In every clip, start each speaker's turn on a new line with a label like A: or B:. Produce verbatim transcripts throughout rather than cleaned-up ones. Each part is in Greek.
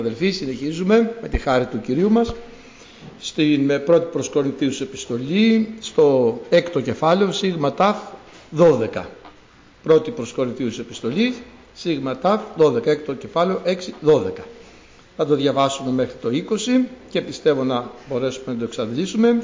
A: Αδελφοί, συνεχίζουμε με τη χάρη του Κυρίου μας στην πρώτη προς Κορινθίους επιστολή, στο έκτο κεφάλαιο, σίγμα ταφ δώδεκα. Πρώτη προς Κορινθίους επιστολή, σίγμα ταφ δώδεκα, έκτο κεφάλαιο έξι δώδεκα. Θα το διαβάσουμε μέχρι το είκοσι και πιστεύω να μπορέσουμε να το εξαντλήσουμε.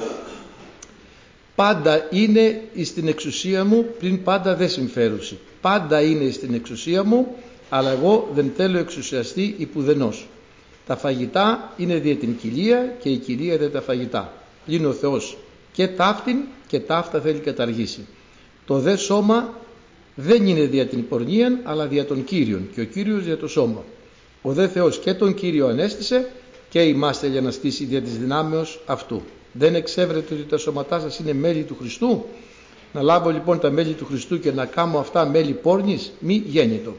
A: Πάντα είναι στην εξουσία μου, πλην πάντα δεν συμφέρουση. Πάντα είναι στην εξουσία μου, αλλά εγώ δεν θέλω εξουσιαστεί υπουδενός. Τα φαγητά είναι δια την κοιλία και η κοιλία δια τα φαγητά. Είναι ο Θεός και ταύτην και ταύτα θέλει καταργήσει. Το δε σώμα δεν είναι δια την πορνείαν, αλλά δια των Κύριων, και ο Κύριος δια το σώμα. Ο δε Θεός και τον Κύριο ανέστησε και ημάς θέλει να στήσει δια της δυνάμεως αυτού. Δεν εξέβρετε ότι τα σώματά σας είναι μέλη του Χριστού? Να λάβω λοιπόν τα μέλη του Χριστού και να κάνω αυτά μέλη πόρνης? Μη γέννητο.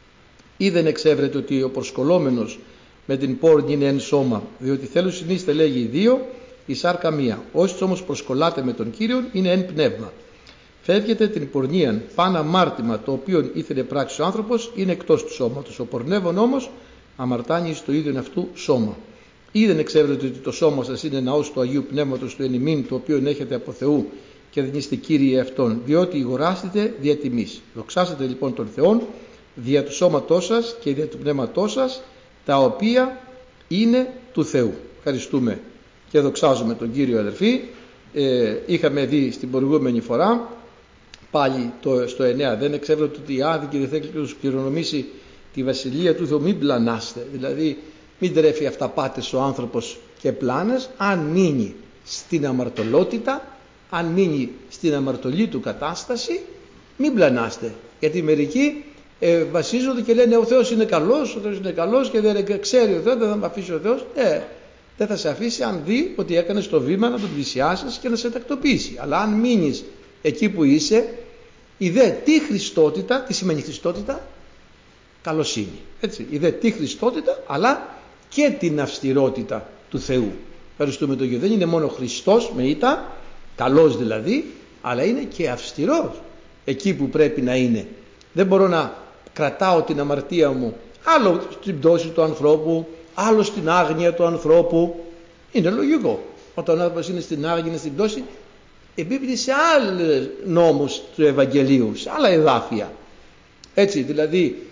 A: Ή δεν εξέβρετε ότι ο προσκολόμενος με την πόρνη είναι εν σώμα, διότι θέλουν συνείστε λέγει δύο, η σάρκα μία. Όσοι όμως προσκολάτε με τον Κύριο είναι εν πνεύμα. Φεύγετε την πορνείαν, παν αμάρτημα το οποίο ήθελε πράξει ο άνθρωπος είναι εκτός του σώματος. Ο πορνεύων όμως αμαρτάνει στο ίδιο αυτού σώμα. Ή δεν εξέβρετε ότι το σώμα σας είναι ναός του Αγίου Πνεύματος του εν ημίν, το οποίο έχετε από Θεού και δεν είστε κύριοι αυτόν, διότι ηγοράστητε δια τιμής. Δοξάσετε λοιπόν τον Θεόν δια του σώματός σας και δια του πνεύματός σας, τα οποία είναι του Θεού. Ευχαριστούμε και δοξάζουμε τον Κύριο, αδερφοί. Ε, είχαμε δει στην προηγούμενη φορά πάλι το, στο εννέα, δεν εξέβρετε ότι η άδικη δεν θέλει να τους κληρονομήσει τη βασιλεία του Θεού. Μην πλανάστε, δηλαδή μην τρέφει αυταπάτες ο άνθρωπος και πλάνες, αν μείνει στην αμαρτωλότητα, αν μείνει στην αμαρτωλή του κατάσταση, μην πλανάστε, γιατί μερικοί ε, βασίζονται και λένε ο Θεός είναι καλός, ο Θεός είναι καλός και δεν ξέρει ο Θεός, δεν θα με αφήσει ο Θεός. Ε, δεν θα σε αφήσει αν δει ότι έκανες το βήμα να τον πλησιάσεις και να σε τακτοποιήσει. Αλλά αν μείνεις εκεί που είσαι, η δε τι Χριστότητα, τι σημαίνει Χριστότητα? Καλοσύνη. Έτσι, η δε τι Χριστότητα, αλλά και την αυστηρότητα του Θεού. Ευχαριστούμε τον Κύριο. Δεν είναι μόνο Χριστός με ήττα, καλός δηλαδή, αλλά είναι και αυστηρός εκεί που πρέπει να είναι. Δεν μπορώ να κρατάω την αμαρτία μου άλλο στην πτώση του ανθρώπου, άλλο στην άγνοια του ανθρώπου. Είναι λογικό. Όταν ο άνθρωπος είναι στην άγνοια, είναι στην πτώση, εμπίπτει σε άλλους νόμους του Ευαγγελίου, σε άλλα εδάφια. Έτσι, δηλαδή,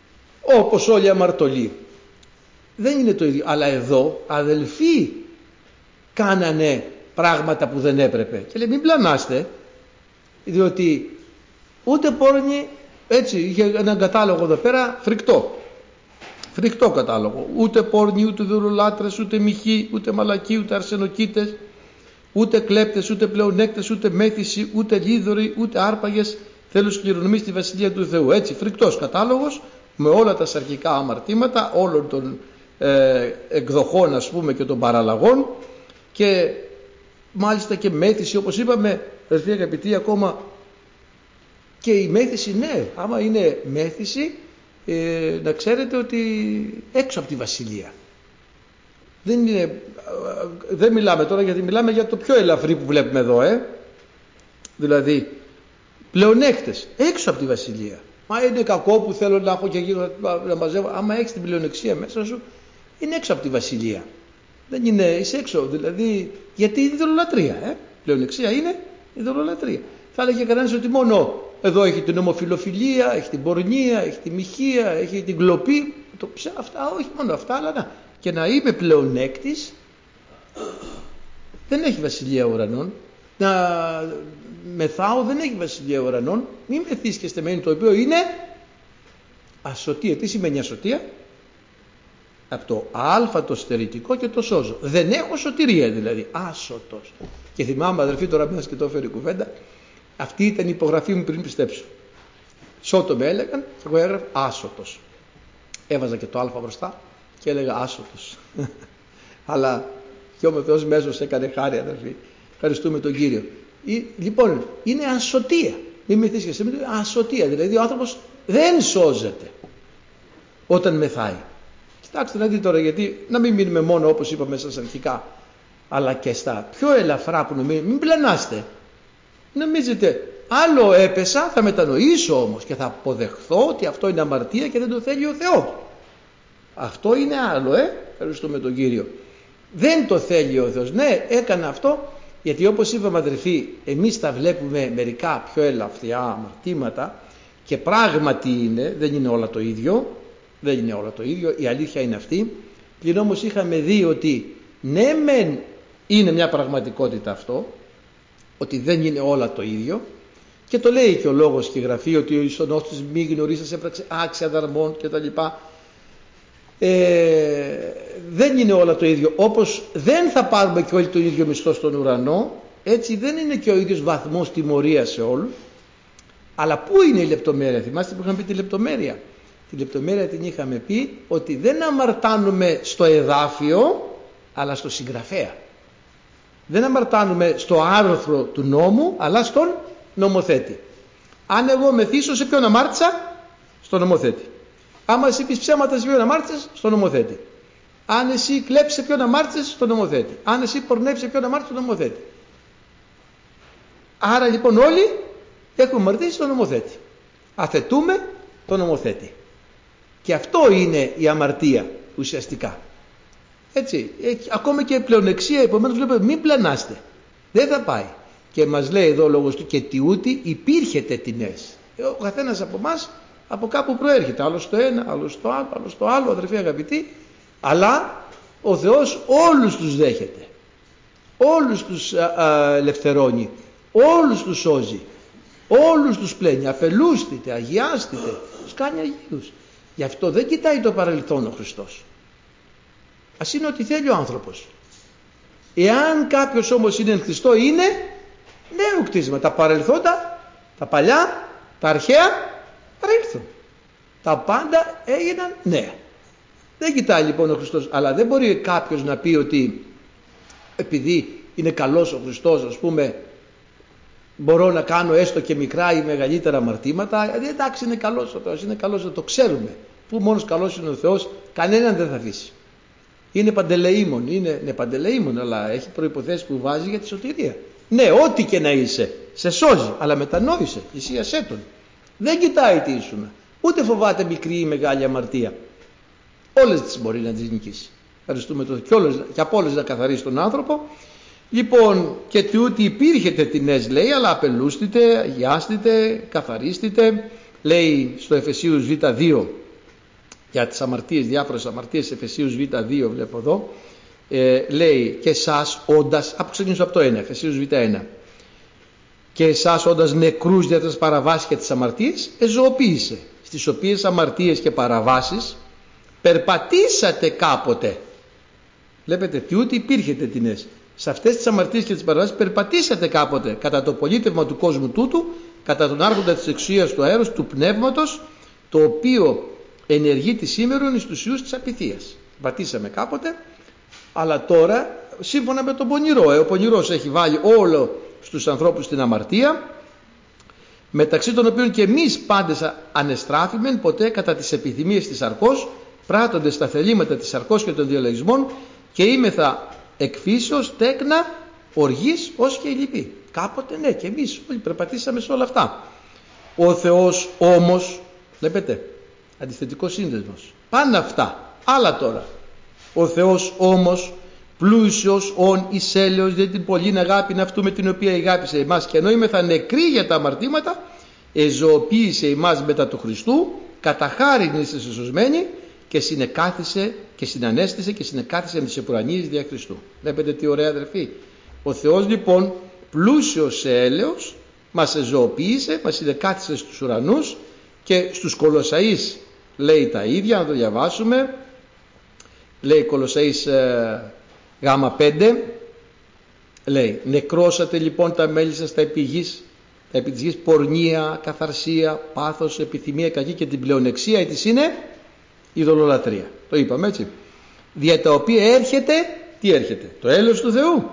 A: όπως όλοι οι αμαρτωλοί. Δεν είναι το ίδιο. Αλλά εδώ αδελφοί κάνανε πράγματα που δεν έπρεπε. Και λέει μην πλανάστε, διότι ούτε πόρνη, έτσι είχε έναν κατάλογο εδώ πέρα φρικτό. Φρικτό κατάλογο. Ούτε πόρνη, ούτε δωρολάτρες, ούτε μοιχοί, ούτε μαλακοί, ούτε αρσενοκίτες, ούτε κλέπτες, ούτε πλεονέκτες, ούτε μέθηση, ούτε λίδωροι, ούτε άρπαγες θέλουν σκληρονομήσει στη βασιλεία του Θεού. Έτσι, φρικτός κατάλογος με όλα τα σαρκικά αμαρτήματα όλων των ε, εκδοχών, ας πούμε, και των παραλλαγών, και μάλιστα και μέθηση, όπως είπαμε, αδελφοί αγαπητοί, ακόμα και η μέθηση, ναι, άμα είναι μέθηση, ε, να ξέρετε ότι έξω από τη βασιλεία. Δεν, είναι, δεν μιλάμε τώρα, γιατί μιλάμε για το πιο ελαφρύ που βλέπουμε εδώ, ε. δηλαδή πλεονέκτες έξω από τη βασιλεία. Μα είναι κακό που θέλω να έχω και γύρω να μαζεύω. Άμα έχεις την πλεονεξία μέσα σου, είναι έξω από τη βασιλεία. Δεν είναι, είσαι έξω, δηλαδή, γιατί είναι ειδωλολατρία. Ε? Πλεονεξία είναι ειδωλολατρία. Θα έλεγε κανένας ότι μόνο εδώ έχει την ομοφιλοφιλία, έχει την πορνεία, έχει τη μοιχεία, έχει την κλοπή. Το ψε, αυτά, όχι μόνο αυτά, αλλά να. Και να είμαι πλεονέκτης, δεν έχει βασιλεία ουρανών. Να μεθάω, δεν έχει βασιλεία ουρανών. Μην μεθύσεις και στεμένη, το οποίο είναι ασωτεία. Τι σημαίνει ασωτεία? Από το α το στερητικό και το σώζω. Δεν έχω σωτηρία, δηλαδή άσωτος. Και θυμάμαι, αδερφοί, τώρα μιας και το έφερε η κουβέντα, αυτή ήταν η υπογραφή μου πριν πιστέψω. Σώτο με έλεγαν, εγώ έγραφα άσωτος. Έβαζα και το α μπροστά και έλεγα άσωτος. Αλλά και ο Θεός μέσος έκανε χάρη, αδερφοί. Ευχαριστούμε τον Κύριο. Λοιπόν, είναι ασωτεία. Μην μεθύσεις και σε ασωτεία. Δηλαδή ο άνθρωπος δεν σώζεται όταν μεθάει. Κοιτάξτε να δείτε τώρα, γιατί να μην μείνουμε μόνο όπως είπαμε σας αρχικά, αλλά και στα πιο ελαφρά που νομίζετε. Μην πλανάστε. Νομίζετε άλλο έπεσα, θα μετανοήσω όμως και θα αποδεχθώ ότι αυτό είναι αμαρτία και δεν το θέλει ο Θεός. Αυτό είναι άλλο, ε. Ευχαριστούμε τον Κύριο. Δεν το θέλει ο Θεός. Ναι, έκανε αυτό, γιατί όπως είπαμε αδερφοί, εμείς τα βλέπουμε μερικά πιο ελαφριά αμαρτήματα και πράγματι είναι, δεν είναι όλα το ίδιο, δεν είναι όλα το ίδιο, η αλήθεια είναι αυτή. Πλην όμως είχαμε δει ότι ναι μεν είναι μια πραγματικότητα αυτό, ότι δεν είναι όλα το ίδιο, και το λέει και ο λόγος και η Γραφή ότι ο ισονόστης μη γνωρίσας έπραξε άξια δαρμών κτλ. Ε, δεν είναι όλα το ίδιο, όπως δεν θα πάρουμε και όλοι το ίδιο μισθό στον ουρανό, έτσι δεν είναι και ο ίδιος βαθμός τιμωρίας σε όλους. Αλλά πού είναι η λεπτομέρεια? Θυμάστε που είχαμε πει τη λεπτομέρεια? Τη λεπτομέρεια την είχαμε πει ότι δεν αμαρτάνουμε στο εδάφιο αλλά στο συγγραφέα. Δεν αμαρτάνουμε στο άρθρο του νόμου αλλά στον νομοθέτη. Αν εγώ μεθύσω, σε ποιον αμάρτησα? Στον νομοθέτη. Άμα εσύ πεις ψέματα, σε ποιον αμάρτησες? Στον νομοθέτη. Αν εσύ κλέψεις, σε ποιον αμάρτησες? Στον νομοθέτη. Αν εσύ πορνεύσεις, σε ποιον αμάρτησες? Στον νομοθέτη. Άρα λοιπόν όλοι έχουμε αμαρτήσει στον νομοθέτη. Αθετούμε τον νομοθέτη. Και αυτό είναι η αμαρτία ουσιαστικά. Έτσι, ακόμα και πλεονεξία, επομένως βλέπετε, μην πλανάστε. Δεν θα πάει. Και μας λέει εδώ ο λόγος του, και τι ούτι υπήρχετε τινές. Ο καθένας από εμάς από κάπου προέρχεται. Άλλος το ένα, άλλος το άλλο, άλλος το άλλο, αδερφοί αγαπητοί. Αλλά ο Θεός όλους τους δέχεται. Όλους τους α, α, ελευθερώνει. Όλους τους σώζει. Όλους τους πλένει. Αφελούστητε, αγιάστητε. Τους κάνει αγίους. Γι' αυτό δεν κοιτάει το παρελθόν ο Χριστός. Ας είναι ό,τι θέλει ο άνθρωπος. Εάν κάποιος όμως είναι εν Χριστώ, είναι νέο κτίσμα. Τα παρελθόντα, τα παλιά, τα αρχαία παρέλθουν. Τα πάντα έγιναν νέα. Δεν κοιτάει λοιπόν ο Χριστός. Αλλά δεν μπορεί κάποιος να πει ότι επειδή είναι καλός ο Χριστός, ας πούμε, μπορώ να κάνω έστω και μικρά ή μεγαλύτερα αμαρτήματα. Εντάξει, είναι καλός ο Θεός, είναι καλός, να το ξέρουμε. Που μόνος καλός είναι ο Θεός, κανέναν δεν θα αφήσει. Είναι παντελεήμων, είναι ναι, παντελεήμων, αλλά έχει προϋποθέσεις που βάζει για τη σωτηρία. Ναι, ό,τι και να είσαι, σε σώζει, αλλά μετανόησε, θυσίασέ τον. Δεν κοιτάει τι ήσουν, ούτε φοβάται μικρή ή μεγάλη αμαρτία. Όλες τις μπορεί να τις νικήσει. Ευχαριστούμε τον Θεό, και από όλες να καθαρίσει τον άνθρωπο. Λοιπόν, και τούτη υπήρχετε τινές, λέει, αλλά απελούστητε, αγιάστητε, καθαρίστητε. Λέει στο Εφεσίους Β δύο για τις αμαρτίες, διάφορες αμαρτίες, Εφεσίους Β δύο βλέπω εδώ, ε, λέει και εσάς όντας, από ξεκινήσω από το ένα, Εφεσίους Β ένα, και εσάς όντας νεκρούς για τις παραβάσεις και τις αμαρτίες, εζωοποίησε, στις οποίες αμαρτίες και παραβάσεις περπατήσατε κάποτε. Βλέπετε, τι ούτε υπήρχετε τινές. Σε αυτές τις αμαρτίες και τις παραβάσεις περπατήσατε κάποτε κατά το πολίτευμα του κόσμου τούτου, κατά τον άρχοντα της εξουσίας του αέρος, του πνεύματος, το οποίο ενεργεί τη σήμερον εις τους ιούς της απειθίας. Πατήσαμε κάποτε, αλλά τώρα σύμφωνα με τον πονηρό, ε, ο πονηρός έχει βάλει όλο στους ανθρώπους την αμαρτία, μεταξύ των οποίων και εμείς πάντες ανεστράφημεν ποτέ κατά τις επιθυμίες της σαρκός, πράττοντες τα θελήματα της σαρκός και των διαλογισμών, και είμεθα εκφύσεως τέκνα οργής ως και η λυπή. Κάποτε ναι, και εμείς όλοι περπατήσαμε σε όλα αυτά. Ο Θεός όμως, βλέπετε, αντιθετικός σύνδεσμος, πάνε αυτά, άλλα τώρα. Ο Θεός όμως πλούσιος ον εις έλεος, για την πολλήν αγάπη αυτού με την οποία αγάπησε εμάς, και ενώ είμεθα νεκροί για τα αμαρτήματα, εζωοποίησε εμάς μετά του Χριστού, κατά χάριν είστε σωσμένοι, και συνεκάθισε και συνανέστησε και συνεκάθισε με τις επουρανίες δια Χριστού. Βλέπετε τι ωραία, αδερφοί. Ο Θεός λοιπόν πλούσιος σε έλεος μας εζωοποίησε, μας συνεκάθισε στους ουρανούς, και στους Κολοσσαείς λέει τα ίδια, να το διαβάσουμε. Λέει Κολοσσαείς ε, γάμα πέντε, λέει νεκρώσατε λοιπόν τα μέλη σας τα επί γης, τα επί της γης, πορνεία, καθαρσία, πάθος, επιθυμία κακή, και την πλεονεξία της είναι ειδωλολατρία. Το είπαμε έτσι. Δια τα οποία έρχεται, τι έρχεται? Το έλεος του Θεού.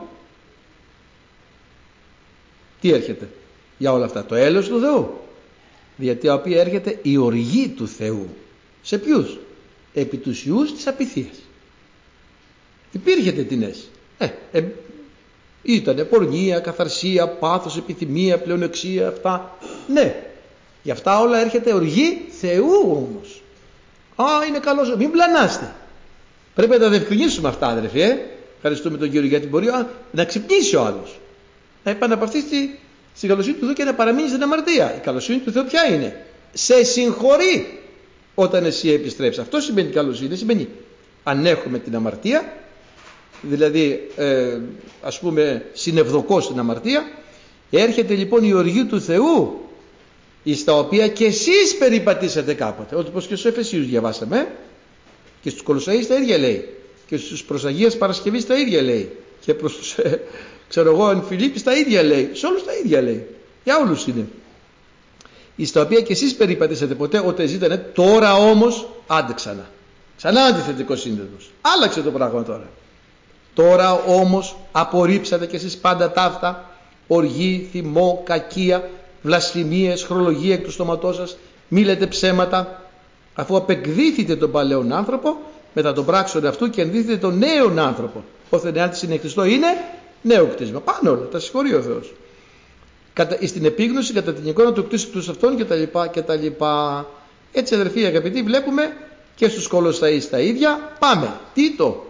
A: Τι έρχεται για όλα αυτά? Το έλεος του Θεού. Δια τα οποία έρχεται η οργή του Θεού. Σε ποιους? Επί τους ιούς της απειθίας. Υπήρχετε τινές. Ε, ε, ήτανε πορνεία, καθαρσία, πάθος, επιθυμία, πλεονεξία, αυτά. Ναι, για αυτά όλα έρχεται οργή Θεού όμως. Α, είναι καλός. Μην πλανάστε. Πρέπει να τα διευκρινίσουμε αυτά, αδερφοί. Ε? Ευχαριστούμε τον Κύριο, γιατί μπορεί α, να ξυπνήσει ο άλλος. Να επαναπαυθεί στη, στη καλοσύνη του Θεού και να παραμείνει στην αμαρτία. Η καλοσύνη του Θεού ποια είναι? Σε συγχωρεί όταν εσύ επιστρέψεις. Αυτό σημαίνει καλοσύνη. Σημαίνει ανέχομαι την αμαρτία, δηλαδή ε, ας πούμε συνευδοκώ στην αμαρτία. Έρχεται λοιπόν η οργή του Θεού, εις τα οποία και εσείς περιπατήσατε κάποτε. Όπως και στους Εφεσίους διαβάσαμε, και στους Κολοσσαείς τα ίδια λέει, και στους προς Αγίας Παρασκευής τα ίδια λέει, και προς τους ε, ξέρω εγώ εν Φιλίππης τα ίδια λέει, σε όλους τα ίδια λέει, για όλους είναι. Εις τα οποία και εσείς περιπατήσατε ποτέ όταν ζήτανε, τώρα όμως άντε ξανά. Ξανά αντιθετικός σύνδεσμος. Άλλαξε το πράγμα τώρα. Τώρα όμως απορρίψατε και εσείς πάντα ταύτα, οργή, θυμό, κακία, βλασφημίες, χρολογία εκ του στόματός σας, μη λέτε ψέματα, αφού απεκδίθητε τον παλαιόν άνθρωπο μετά τον πράξεων αυτού και ενδύθητε τον νέον άνθρωπο. Όθεν εάν τη είναι Χριστό είναι νέο κτίσμα. Πάνω όλα, τα συγχωρεί ο Θεός. Κατα, στην επίγνωση κατά την εικόνα του κτίσου του αυτών κτλ. Έτσι αδερφοί αγαπητοί, βλέπουμε και στους Κολοσσαείς τα ίδια. Πάμε. Τίτο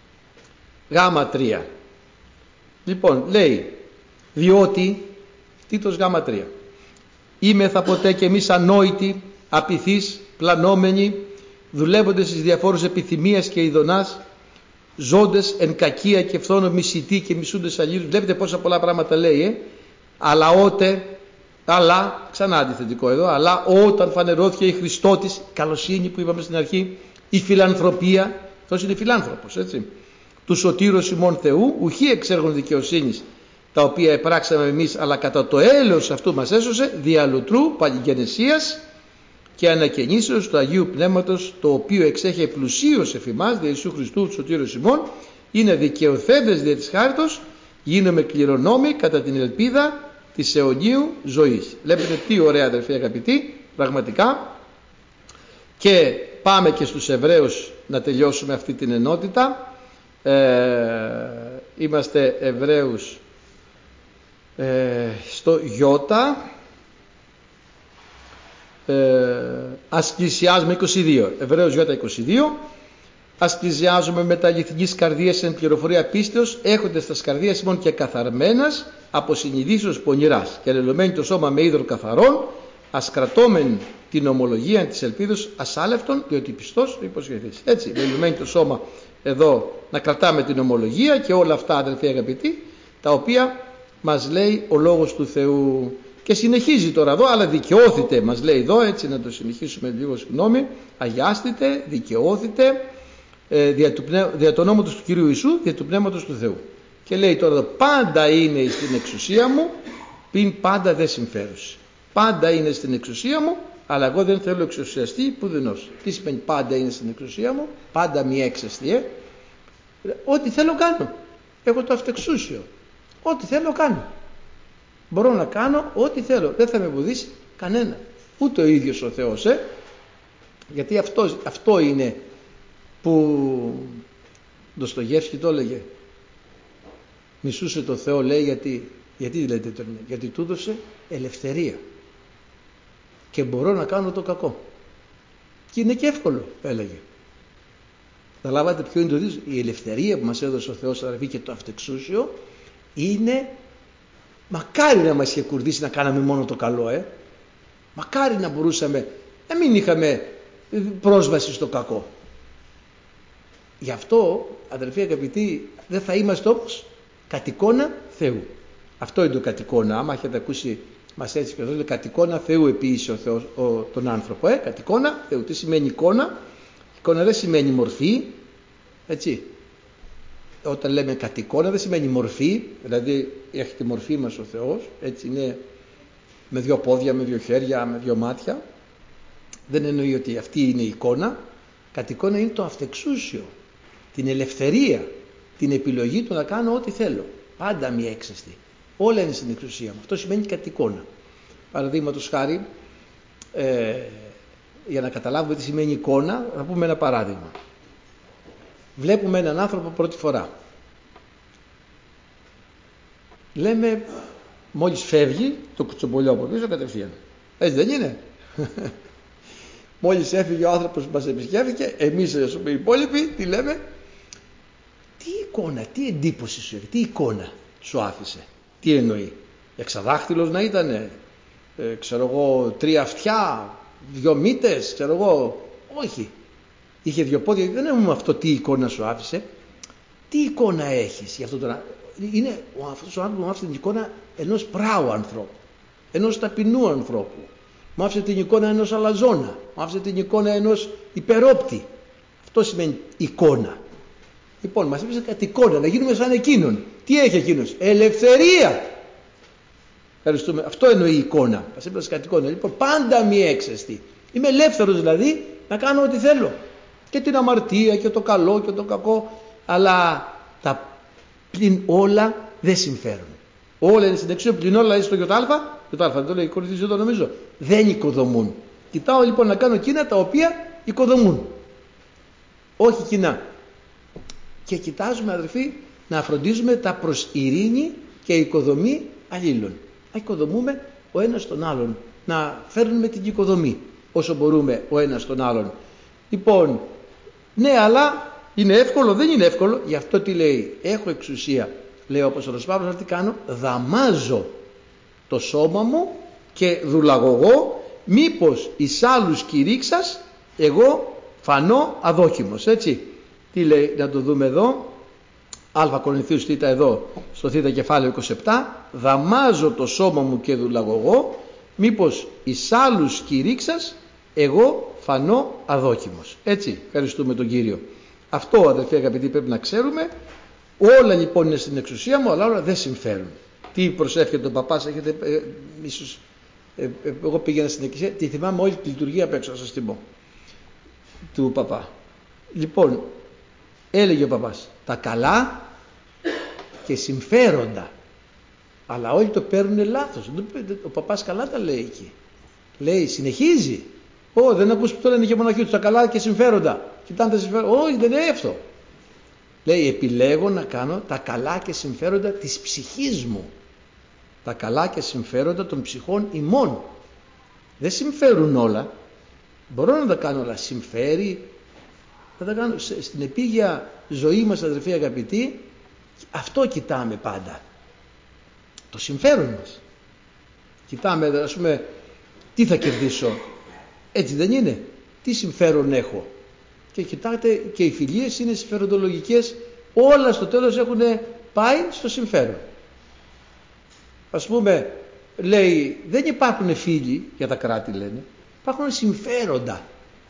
A: γάμα τρία. Λοιπόν λέει, διότι Τίτος γάμα τρία. Είμεθα ποτέ και εμείς ανόητοι, απειθείς, πλανόμενοι, δουλεύοντες στις διαφόρους επιθυμίες και ειδονάς, ζώντες εν κακία και φθόνο μισητοί και μισούντες αλλήλους. Βλέπετε πόσα πολλά πράγματα λέει, ε? Αλλά ότε, αλλά, ξανά αντιθετικό εδώ, αλλά όταν φανερώθηκε η Χριστότης, καλοσύνη που είπαμε στην αρχή, η φιλανθρωπία, αυτός είναι φιλάνθρωπος, έτσι, του σωτήρος ημών Θεού, ουχή εξέργων δικαιοσύνης, τα οποία επράξαμε εμείς, αλλά κατά το έλεος αυτού μας έσωσε, διαλουτρού παλιγενεσίας και ανακαινήσεως του Αγίου Πνεύματος, το οποίο εξέχει πλουσίως εφ' ημάς, δια Ιησού Χριστού του σωτήρος ημών, είναι δικαιοθέντες δια της χάριτος, γίνομαι κληρονόμοι κατά την ελπίδα της αιωνίου ζωής. Βλέπετε τι ωραία αδερφοί αγαπητοί, πραγματικά. Και πάμε και στους Εβραίους να τελειώσουμε αυτή την ενότητα. Ε, είμαστε Εβραίους ε, στο Ιώτα. Ε, ας πλησιάζουμε είκοσι δύο, Εβραίους Ιώτα είκοσι δύο. Ας πλησιάζουμε με τα αληθινής καρδίας εν πληροφορία πίστεως, έχοντες τα καρδίας ημών και καθαρμένας από συνειδήσεως πονηράς και αλληλωμένοι το σώμα με είδωρ καθαρών, ας κρατώμεν την ομολογία της ελπίδος ασάλευτον, διότι πιστός το υποσχεθείς. Έτσι, αλληλωμένοι το σώμα εδώ να κρατάμε την ομολογία και όλα αυτά αδελφοί αγαπητοί, τα οποία μας λέει ο Λόγος του Θεού. Και συνεχίζει τώρα εδώ, αλλά δικαιώθητε, μας λέει εδώ, έτσι να το συνεχίσουμε λίγο, συγγνώμη, αγιάστητε, δικαιώθητε, ε, δια, του πνεύμα, δια το ονόματος του Κυρίου Ιησού, δια του Πνεύματος του Θεού. Και λέει τώρα εδώ, πάντα είναι στην εξουσία μου, πιν πάντα δεν συμφέρουσε. Πάντα είναι στην εξουσία μου, αλλά εγώ δεν θέλω εξουσιαστή πουδενός. Τι σημαίνει πάντα είναι στην εξουσία μου? Πάντα μη έξεστη, ε? Ό,τι θέλω κάνω. Έχω το αυτεξούσιο. Ό,τι θέλω κάνω. Μπορώ να κάνω ό,τι θέλω. Δεν θα με εμποδίσει κανένα. Ούτε ο ίδιος ο Θεός, ε? Γιατί αυτό, αυτό είναι που Ντοστογεύσκι το έλεγε. Μισούσε το Θεό, λέει, γιατί, γιατί λέτε το είναι, γιατί του έδωσε ελευθερία και μπορώ να κάνω το κακό και είναι και εύκολο, έλεγε. Θα λάβατε ποιο είναι το δύσκολο? Η ελευθερία που μας έδωσε ο Θεός, αδερφοί, και το αυτεξούσιο είναι, μακάρι να μας είχε κουρδίσει να κάναμε μόνο το καλό, ε. Μακάρι να μπορούσαμε να μην είχαμε πρόσβαση στο κακό. Γι' αυτό, αδερφοί αγαπητοί, δεν θα είμαστε όπως κατ' εικόνα Θεού. Αυτό είναι το κατ' εικόνα. Άμα έχετε ακούσει, μας έτσι και εδώ λέει κατ' εικόνα Θεού επίησε ο Θεός ο, τον άνθρωπο. Ε, κατ' εικόνα Θεού. Τι σημαίνει εικόνα? Εικόνα δεν σημαίνει μορφή. Έτσι. Όταν λέμε κατ' εικόνα δεν σημαίνει μορφή. Δηλαδή έχει τη μορφή μας ο Θεός. Έτσι είναι με δύο πόδια, με δύο χέρια, με δύο μάτια. Δεν εννοεί ότι αυτή είναι η εικόνα. Κατ' εικόνα είναι το αυτεξούσιο. Την ελευθερία. Την επιλογή του να κάνω ό,τι θέλω. Πάντα μη έξεστη. Όλα είναι στην εξουσία μου. Αυτό σημαίνει κατ' εικόνα. Παραδείγματος χάρη, ε, για να καταλάβουμε τι σημαίνει εικόνα, θα πούμε ένα παράδειγμα. Βλέπουμε έναν άνθρωπο πρώτη φορά. Λέμε, μόλις φεύγει, το κουτσομπολιό από πίσω κατευθείαν. Έτσι δεν είναι? Μόλις έφυγε ο άνθρωπος που μας επισκέφθηκε, εμείς ας πούμε οι υπόλοιποι, τι λέμε? Τι εικόνα, τι εντύπωση σου, τι εικόνα σου άφησε, τι εννοεί? Εξαδάχτυλος να ήτανε, ε, ξέρω εγώ, τρία αυτιά, δυο μύτες, ξέρω εγώ? Όχι. Είχε δυο πόδια, δεν έχουμε αυτό τι εικόνα σου άφησε. Τι εικόνα έχεις για αυτό το... Είναι ο, αυτός ο άνθρωπος μου άφησε την εικόνα ενός πράου ανθρώπου, ενός ταπεινού ανθρώπου. Μου άφησε την εικόνα ενός αλαζόνα, μου άφησε την εικόνα ενός υπερόπτη. Αυτό σημαίνει εικόνα. Λοιπόν, μας άφησε κάτι εικόνα, να γίνουμε σαν εκείνον. Τι έχει εκείνος? Ελευθερία. Ευχαριστούμε. Αυτό εννοεί η εικόνα. Μας άφησε κάτι εικόνα. Λοιπόν, πάντα μη έξεστη. Είμαι ελεύθερος δηλαδή να κάνω ό,τι θέλω. Και την αμαρτία και το καλό και το κακό. Αλλά τα πλην όλα δεν συμφέρουν. Όλα είναι στην εξουσία, πλην όλα είναι στο γιοτάλφα. Γιοτάλφα, δεν το λέει, κορυφίζει το νομίζω. Δεν οικοδομούν. Κοιτάω λοιπόν να κάνω εκείνα τα οποία οικοδομούν. Όχι κοινά. Και κοιτάζουμε, αδερφοί, να φροντίζουμε τα προς ειρήνη και οικοδομή αλλήλων. Να οικοδομούμε ο ένας τον άλλον. Να φέρνουμε την οικοδομή όσο μπορούμε ο ένας τον άλλον. Λοιπόν, ναι, αλλά είναι εύκολο? Δεν είναι εύκολο. Γι' αυτό τι λέει? Έχω εξουσία, λέει ο Απόστολος Παύλος, να τι κάνω? Δαμάζω το σώμα μου και δουλαγωγώ, μήπως εις άλλους κηρύξας εγώ φανώ αδόκιμος. Έτσι, τι λέει, να το δούμε εδώ. Α Κορινθίους θ εδώ, στο θ κεφάλαιο είκοσι επτά. Δαμάζω το σώμα μου και δουλαγωγώ, μήπως εις άλλους κηρύξας εγώ φανώ αδόκιμος. Έτσι, ευχαριστούμε τον Κύριο. Αυτό, αδελφοί αγαπητοί, πρέπει να ξέρουμε. Όλα λοιπόν είναι στην εξουσία μου, αλλά όλα δεν συμφέρουν. Τι προσεύχεται ο παπάς? Έχετε ε, ίσως, ε, ε, εγώ πήγαινα στην εκκλησία, τη θυμάμαι όλη τη λειτουργία απ' έξω, σας την πω, του παπά. Λοιπόν, έλεγε ο παπάς τα καλά και συμφέροντα, αλλά όλοι το παίρνουν λάθος. Ο παπάς καλά τα λέει εκεί. Λέει, συνεχίζει. Ω, δεν ακούς που το λένε και μοναχοί του, τα καλά και συμφέροντα. Κοιτάνε τα συμφέροντα. Όχι, δεν είναι αυτό. Λέει, επιλέγω να κάνω τα καλά και συμφέροντα της ψυχής μου. Τα καλά και συμφέροντα των ψυχών ημών. Δεν συμφέρουν όλα. Μπορώ να τα κάνω, αλλά συμφέρει. Θα τα κάνω στην επίγεια ζωή μας, αδερφοί αγαπητοί. Αυτό κοιτάμε πάντα. Το συμφέρον μας. Κοιτάμε, ας πούμε, τι θα κερδίσω. Έτσι δεν είναι? Τι συμφέρον έχω? Και κοιτάτε, και οι φιλίες είναι συμφεροντολογικές. Όλα στο τέλος έχουν πάει στο συμφέρον. Ας πούμε, λέει, δεν υπάρχουν φίλοι για τα κράτη, λένε. Υπάρχουν συμφέροντα.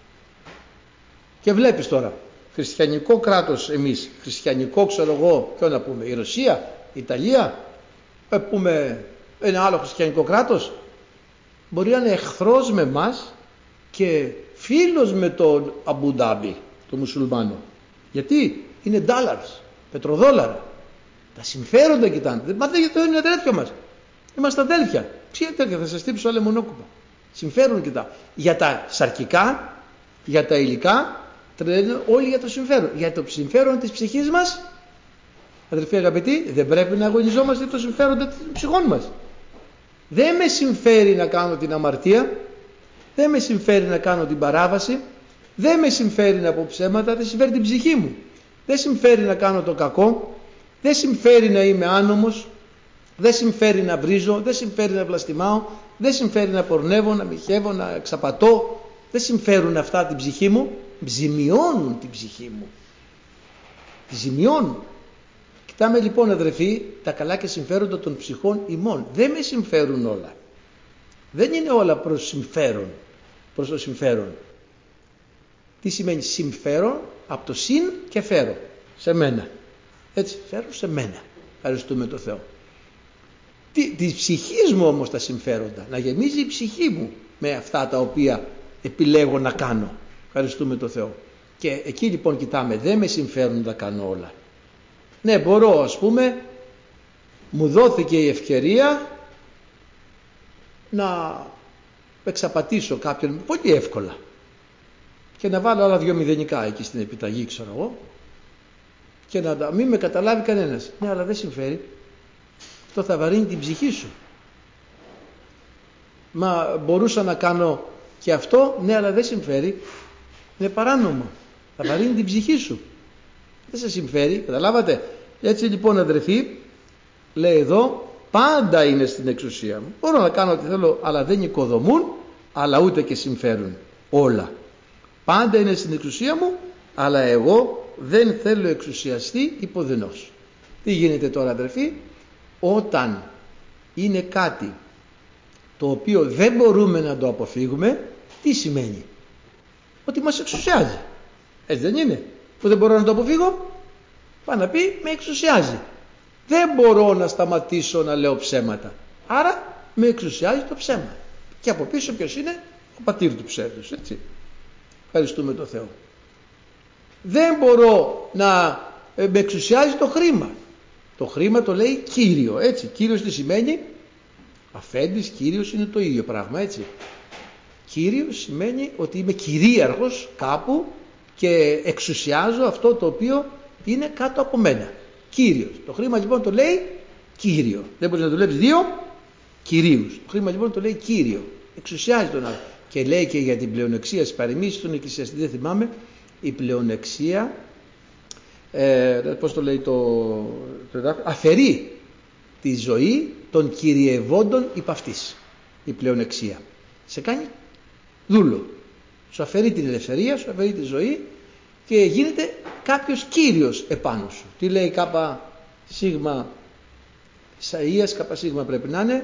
A: Και βλέπεις τώρα, χριστιανικό κράτος εμείς, χριστιανικό ξέρω εγώ, ποιο να πούμε, η Ρωσία, η Ιταλία, ε, πούμε ένα άλλο χριστιανικό κράτος, μπορεί να είναι εχθρός με μας και φίλος με τον Αμπουντάμπι, τον μουσουλμάνο. Γιατί είναι dollars, πετροδόλαρα. Τα συμφέροντα κοιτάνε. Μα δεν είναι αδέρφια μας. Είμαστε αδέλφια. Ποια αδέλφια? Θα σας τύψω άλλα μονόκουπα. Συμφέρον κοιτά. Για τα σαρκικά, για τα υλικά, τρελαίνουν όλοι για το συμφέρον. Για το συμφέρον της ψυχής μας, αδερφοί αγαπητοί, δεν πρέπει να αγωνιζόμαστε το συμφέρον των ψυχών μας. Δεν με συμφέρει να κάνω την αμαρτία, δεν με συμφέρει να κάνω την παράβαση, δεν με συμφέρει να πω ψέματα, δεν συμφέρει την ψυχή μου. Δεν συμφέρει να κάνω το κακό, δεν συμφέρει να είμαι άνομος, δεν συμφέρει να βρίζω, δεν συμφέρει να βλαστημάω, δεν συμφέρει να πορνεύω, να μοιχεύω, να εξαπατώ. Δεν συμφέρουν αυτά την ψυχή μου, ζημιώνουν την ψυχή μου. Τη ζημιώνουν. Κοιτάμε λοιπόν, αδερφοί, τα καλά και συμφέροντα των ψυχών ημών. Δεν με συμφέρουν όλα. Δεν είναι όλα προς συμφέρον, προς το συμφέρον. Τι σημαίνει συμφέρον? Από το συν και φέρω. Σε μένα. Έτσι, φέρω σε μένα. Ευχαριστούμε το Θεό. Τι, της ψυχής μου όμως τα συμφέροντα. Να γεμίζει η ψυχή μου με αυτά τα οποία επιλέγω να κάνω. Ευχαριστούμε το Θεό. Και εκεί λοιπόν κοιτάμε, δεν με συμφέρουν να τα κάνω όλα. Ναι, μπορώ, ας πούμε, μου δόθηκε η ευκαιρία να εξαπατήσω κάποιον πολύ εύκολα και να βάλω άλλα δυο μηδενικά εκεί στην επιταγή, ξέρω εγώ, και να μην με καταλάβει κανένας. Ναι, αλλά δεν συμφέρει. Αυτό θα βαρύνει την ψυχή σου. Μα μπορούσα να κάνω Και αυτό, ναι, αλλά δεν συμφέρει. Είναι παράνομο. Θα βαρύνει την ψυχή σου. Δεν σε συμφέρει, καταλάβατε. Έτσι λοιπόν, αδερφοί, λέει εδώ, πάντα είναι στην εξουσία μου. Μπορώ να κάνω ό,τι θέλω, αλλά δεν οικοδομούν, αλλά ούτε και συμφέρουν. Όλα. Πάντα είναι στην εξουσία μου, αλλά εγώ δεν θέλω εξουσιαστεί υποδενός. Τι γίνεται τώρα, αδερφοί? Όταν είναι κάτι το οποίο δεν μπορούμε να το αποφύγουμε, τι σημαίνει? Ότι μας εξουσιάζει. Έτσι δεν είναι? Που δεν μπορώ να το αποφύγω, πάει να πει με εξουσιάζει. Δεν μπορώ να σταματήσω να λέω ψέματα. Άρα με εξουσιάζει το ψέμα. Και από πίσω ποιος είναι? Ο πατήρ του ψεύδους, έτσι. Ευχαριστούμε τον Θεό. Δεν μπορώ να ε, με εξουσιάζει το χρήμα. Το χρήμα το λέει Κύριο, έτσι. Κύριος τι σημαίνει? Αφέντης, Κύριος είναι το ίδιο πράγμα, έτσι. Κύριος σημαίνει ότι είμαι κυρίαρχος κάπου και εξουσιάζω αυτό το οποίο είναι κάτω από μένα. Κύριος. Το χρήμα λοιπόν το λέει Κύριο. Δεν μπορείς να δουλέψεις δύο κυρίους. Το χρήμα λοιπόν το λέει Κύριο. Εξουσιάζει τον άλλο. Και λέει και για την πλεονεξία στις παροιμήσεις των εκκλησιαστή, δεν θυμάμαι, η πλεονεξία, ε, πώς το λέει το, το αφαιρεί τη ζωή των κυριευόντων υπ' αυτής. Η πλεονεξία σε κάνει δούλο, σου αφαιρεί την ελευθερία, σου αφαιρεί τη ζωή και γίνεται κάποιος κύριος επάνω σου. Τι λέει κάπα σίγμα Ισαΐας, κάπα σίγμα πρέπει να είναι,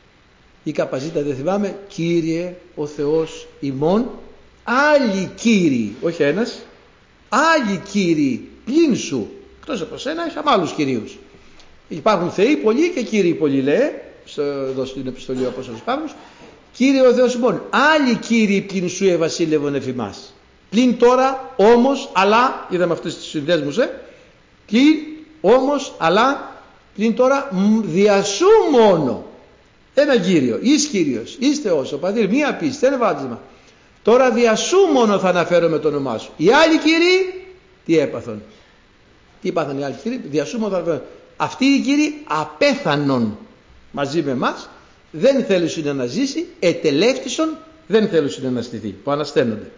A: ή κάπα ζήτα δεν θυμάμαι, Κύριε ο Θεός ημών, άλλοι κύριοι, όχι ένας, άλλοι κύριοι πλην σου, εκτός από σένα είχαμε άλλους κυρίους. Υπάρχουν θεοί πολλοί και κύριοι πολλοί, λέει εδώ στην επιστολή ο Απόστολος Παύλος. Κύριε ο Θεός ημών, άλλοι κύριοι πλην σου ευασίλευον εφ' ημάς. Πλην τώρα όμως, αλλά, είδαμε αυτούς τους συνδέσμους, ε, πλην όμως, αλλά, πλην τώρα διασού μόνο. Ένα Κύριο, εις Κύριος, εις Θεός, ο Πατήρ, μία πίστη, ένα βάπτισμα. Τώρα διασού μόνο θα αναφέρω με το όνομά σου. Οι άλλοι Κύριοι, τι έπαθαν? Τι έπαθαν οι άλλοι Κύριοι? Διασού μόνο θα αναφέρω. Αυτοί οι Κύριοι απέθανον μαζί με εμάς, δεν θέλουν να ζήσει, ετελεύτησον, δεν θέλουν να στηθεί, που ανασταίνονται.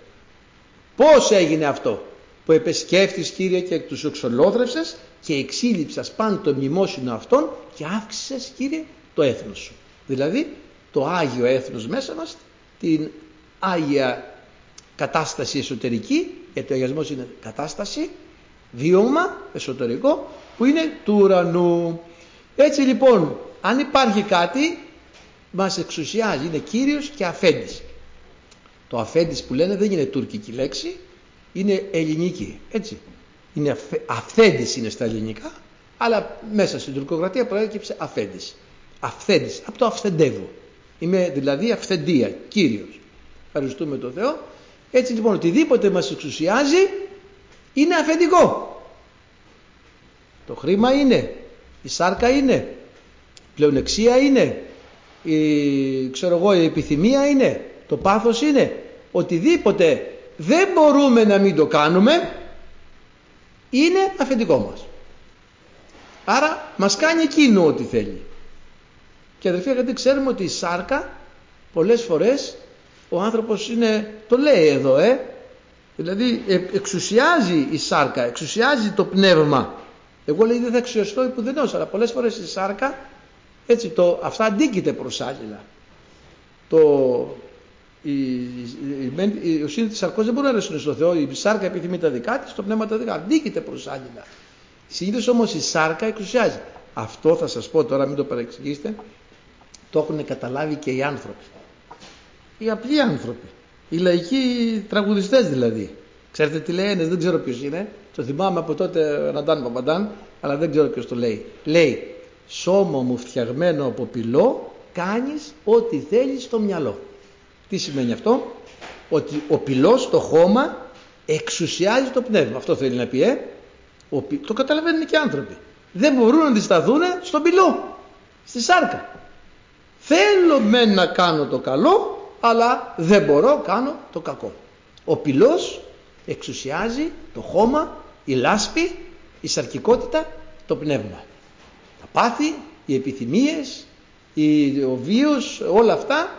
A: Πώς έγινε αυτό? Που επεσκέφτης, Κύριε, και τους εξολόθρευσες και εξήλυψας πάνω το μνημόσυνο αυτών και αύξησες, Κύριε, το έθνος σου. Δηλαδή το Άγιο έθνος μέσα μας, την Άγια κατάσταση εσωτερική, γιατί ο αγιασμός είναι κατάσταση, βίωμα εσωτερικό που είναι του ουρανού. Έτσι λοιπόν, αν υπάρχει κάτι, μας εξουσιάζει, είναι Κύριος και αφέντης. Το αφέντης που λένε δεν είναι τουρκική λέξη, είναι ελληνική, έτσι. Είναι αφ, αυθέντης είναι στα ελληνικά, αλλά μέσα στην τουρκοκρατία προέκυψε αφέντης. Αυθέντης, από το αυθεντεύω. Είμαι δηλαδή αυθεντία, Κύριος. Ευχαριστούμε τον Θεό. Έτσι λοιπόν, οτιδήποτε μας εξουσιάζει είναι αφεντικό. Το χρήμα είναι, η σάρκα είναι, η πλεονεξία είναι, η, ξέρω εγώ, η επιθυμία είναι, το πάθος είναι. Οτιδήποτε δεν μπορούμε να μην το κάνουμε είναι αφεντικό μας. Άρα μας κάνει εκείνο ό,τι θέλει. Και αδερφοί, γιατί ξέρουμε ότι η σάρκα πολλές φορές ο άνθρωπος είναι, το λέει εδώ, ε, δηλαδή ε, εξουσιάζει η σάρκα, εξουσιάζει το πνεύμα. Εγώ λέει δεν θα εξουσιαστώ υπουδενός, αλλά πολλές φορές η σάρκα, έτσι, το, αυτά αντίκειται προς άλλα. Το, η, η, η, ο σύνδετης της σαρκός δεν μπορεί να αρέσουν στον Θεό, η σάρκα επιθυμεί τα δικά της, το πνεύμα τα δικά, αντίκειται προς άλλα. Συνήθως όμως η σάρκα εξουσιάζει. Αυτό θα σας πω τώρα, μην το παρεξηγήσετε, το έχουν καταλάβει και οι άνθρωποι. Οι απλοί άνθρωποι. Οι λαϊκοί τραγουδιστές δηλαδή. Ξέρετε τι λένε, δεν ξέρω ποιος είναι. Το θυμάμαι από τότε Ραντάν Παπαντάν, αλλά δεν ξέρω ποιος το λέει. Λέει, σώμα μου φτιαγμένο από πυλό, κάνεις ό,τι θέλεις στο μυαλό. Τι σημαίνει αυτό? Ότι ο πυλός, το χώμα, εξουσιάζει το πνεύμα. Αυτό θέλει να πει, ε. Ο, το καταλαβαίνουν και οι άνθρωποι. Δεν μπορούν να αντισταθούν στον πυλό, στη σάρκα. Θέλω με να κάνω το καλό, αλλά δεν μπορώ, κάνω το κακό. Ο πυλός εξουσιάζει το χώμα, η λάσπη, η σαρκικότητα, το πνεύμα. Τα πάθη, οι επιθυμίες, η, ο βίος, όλα αυτά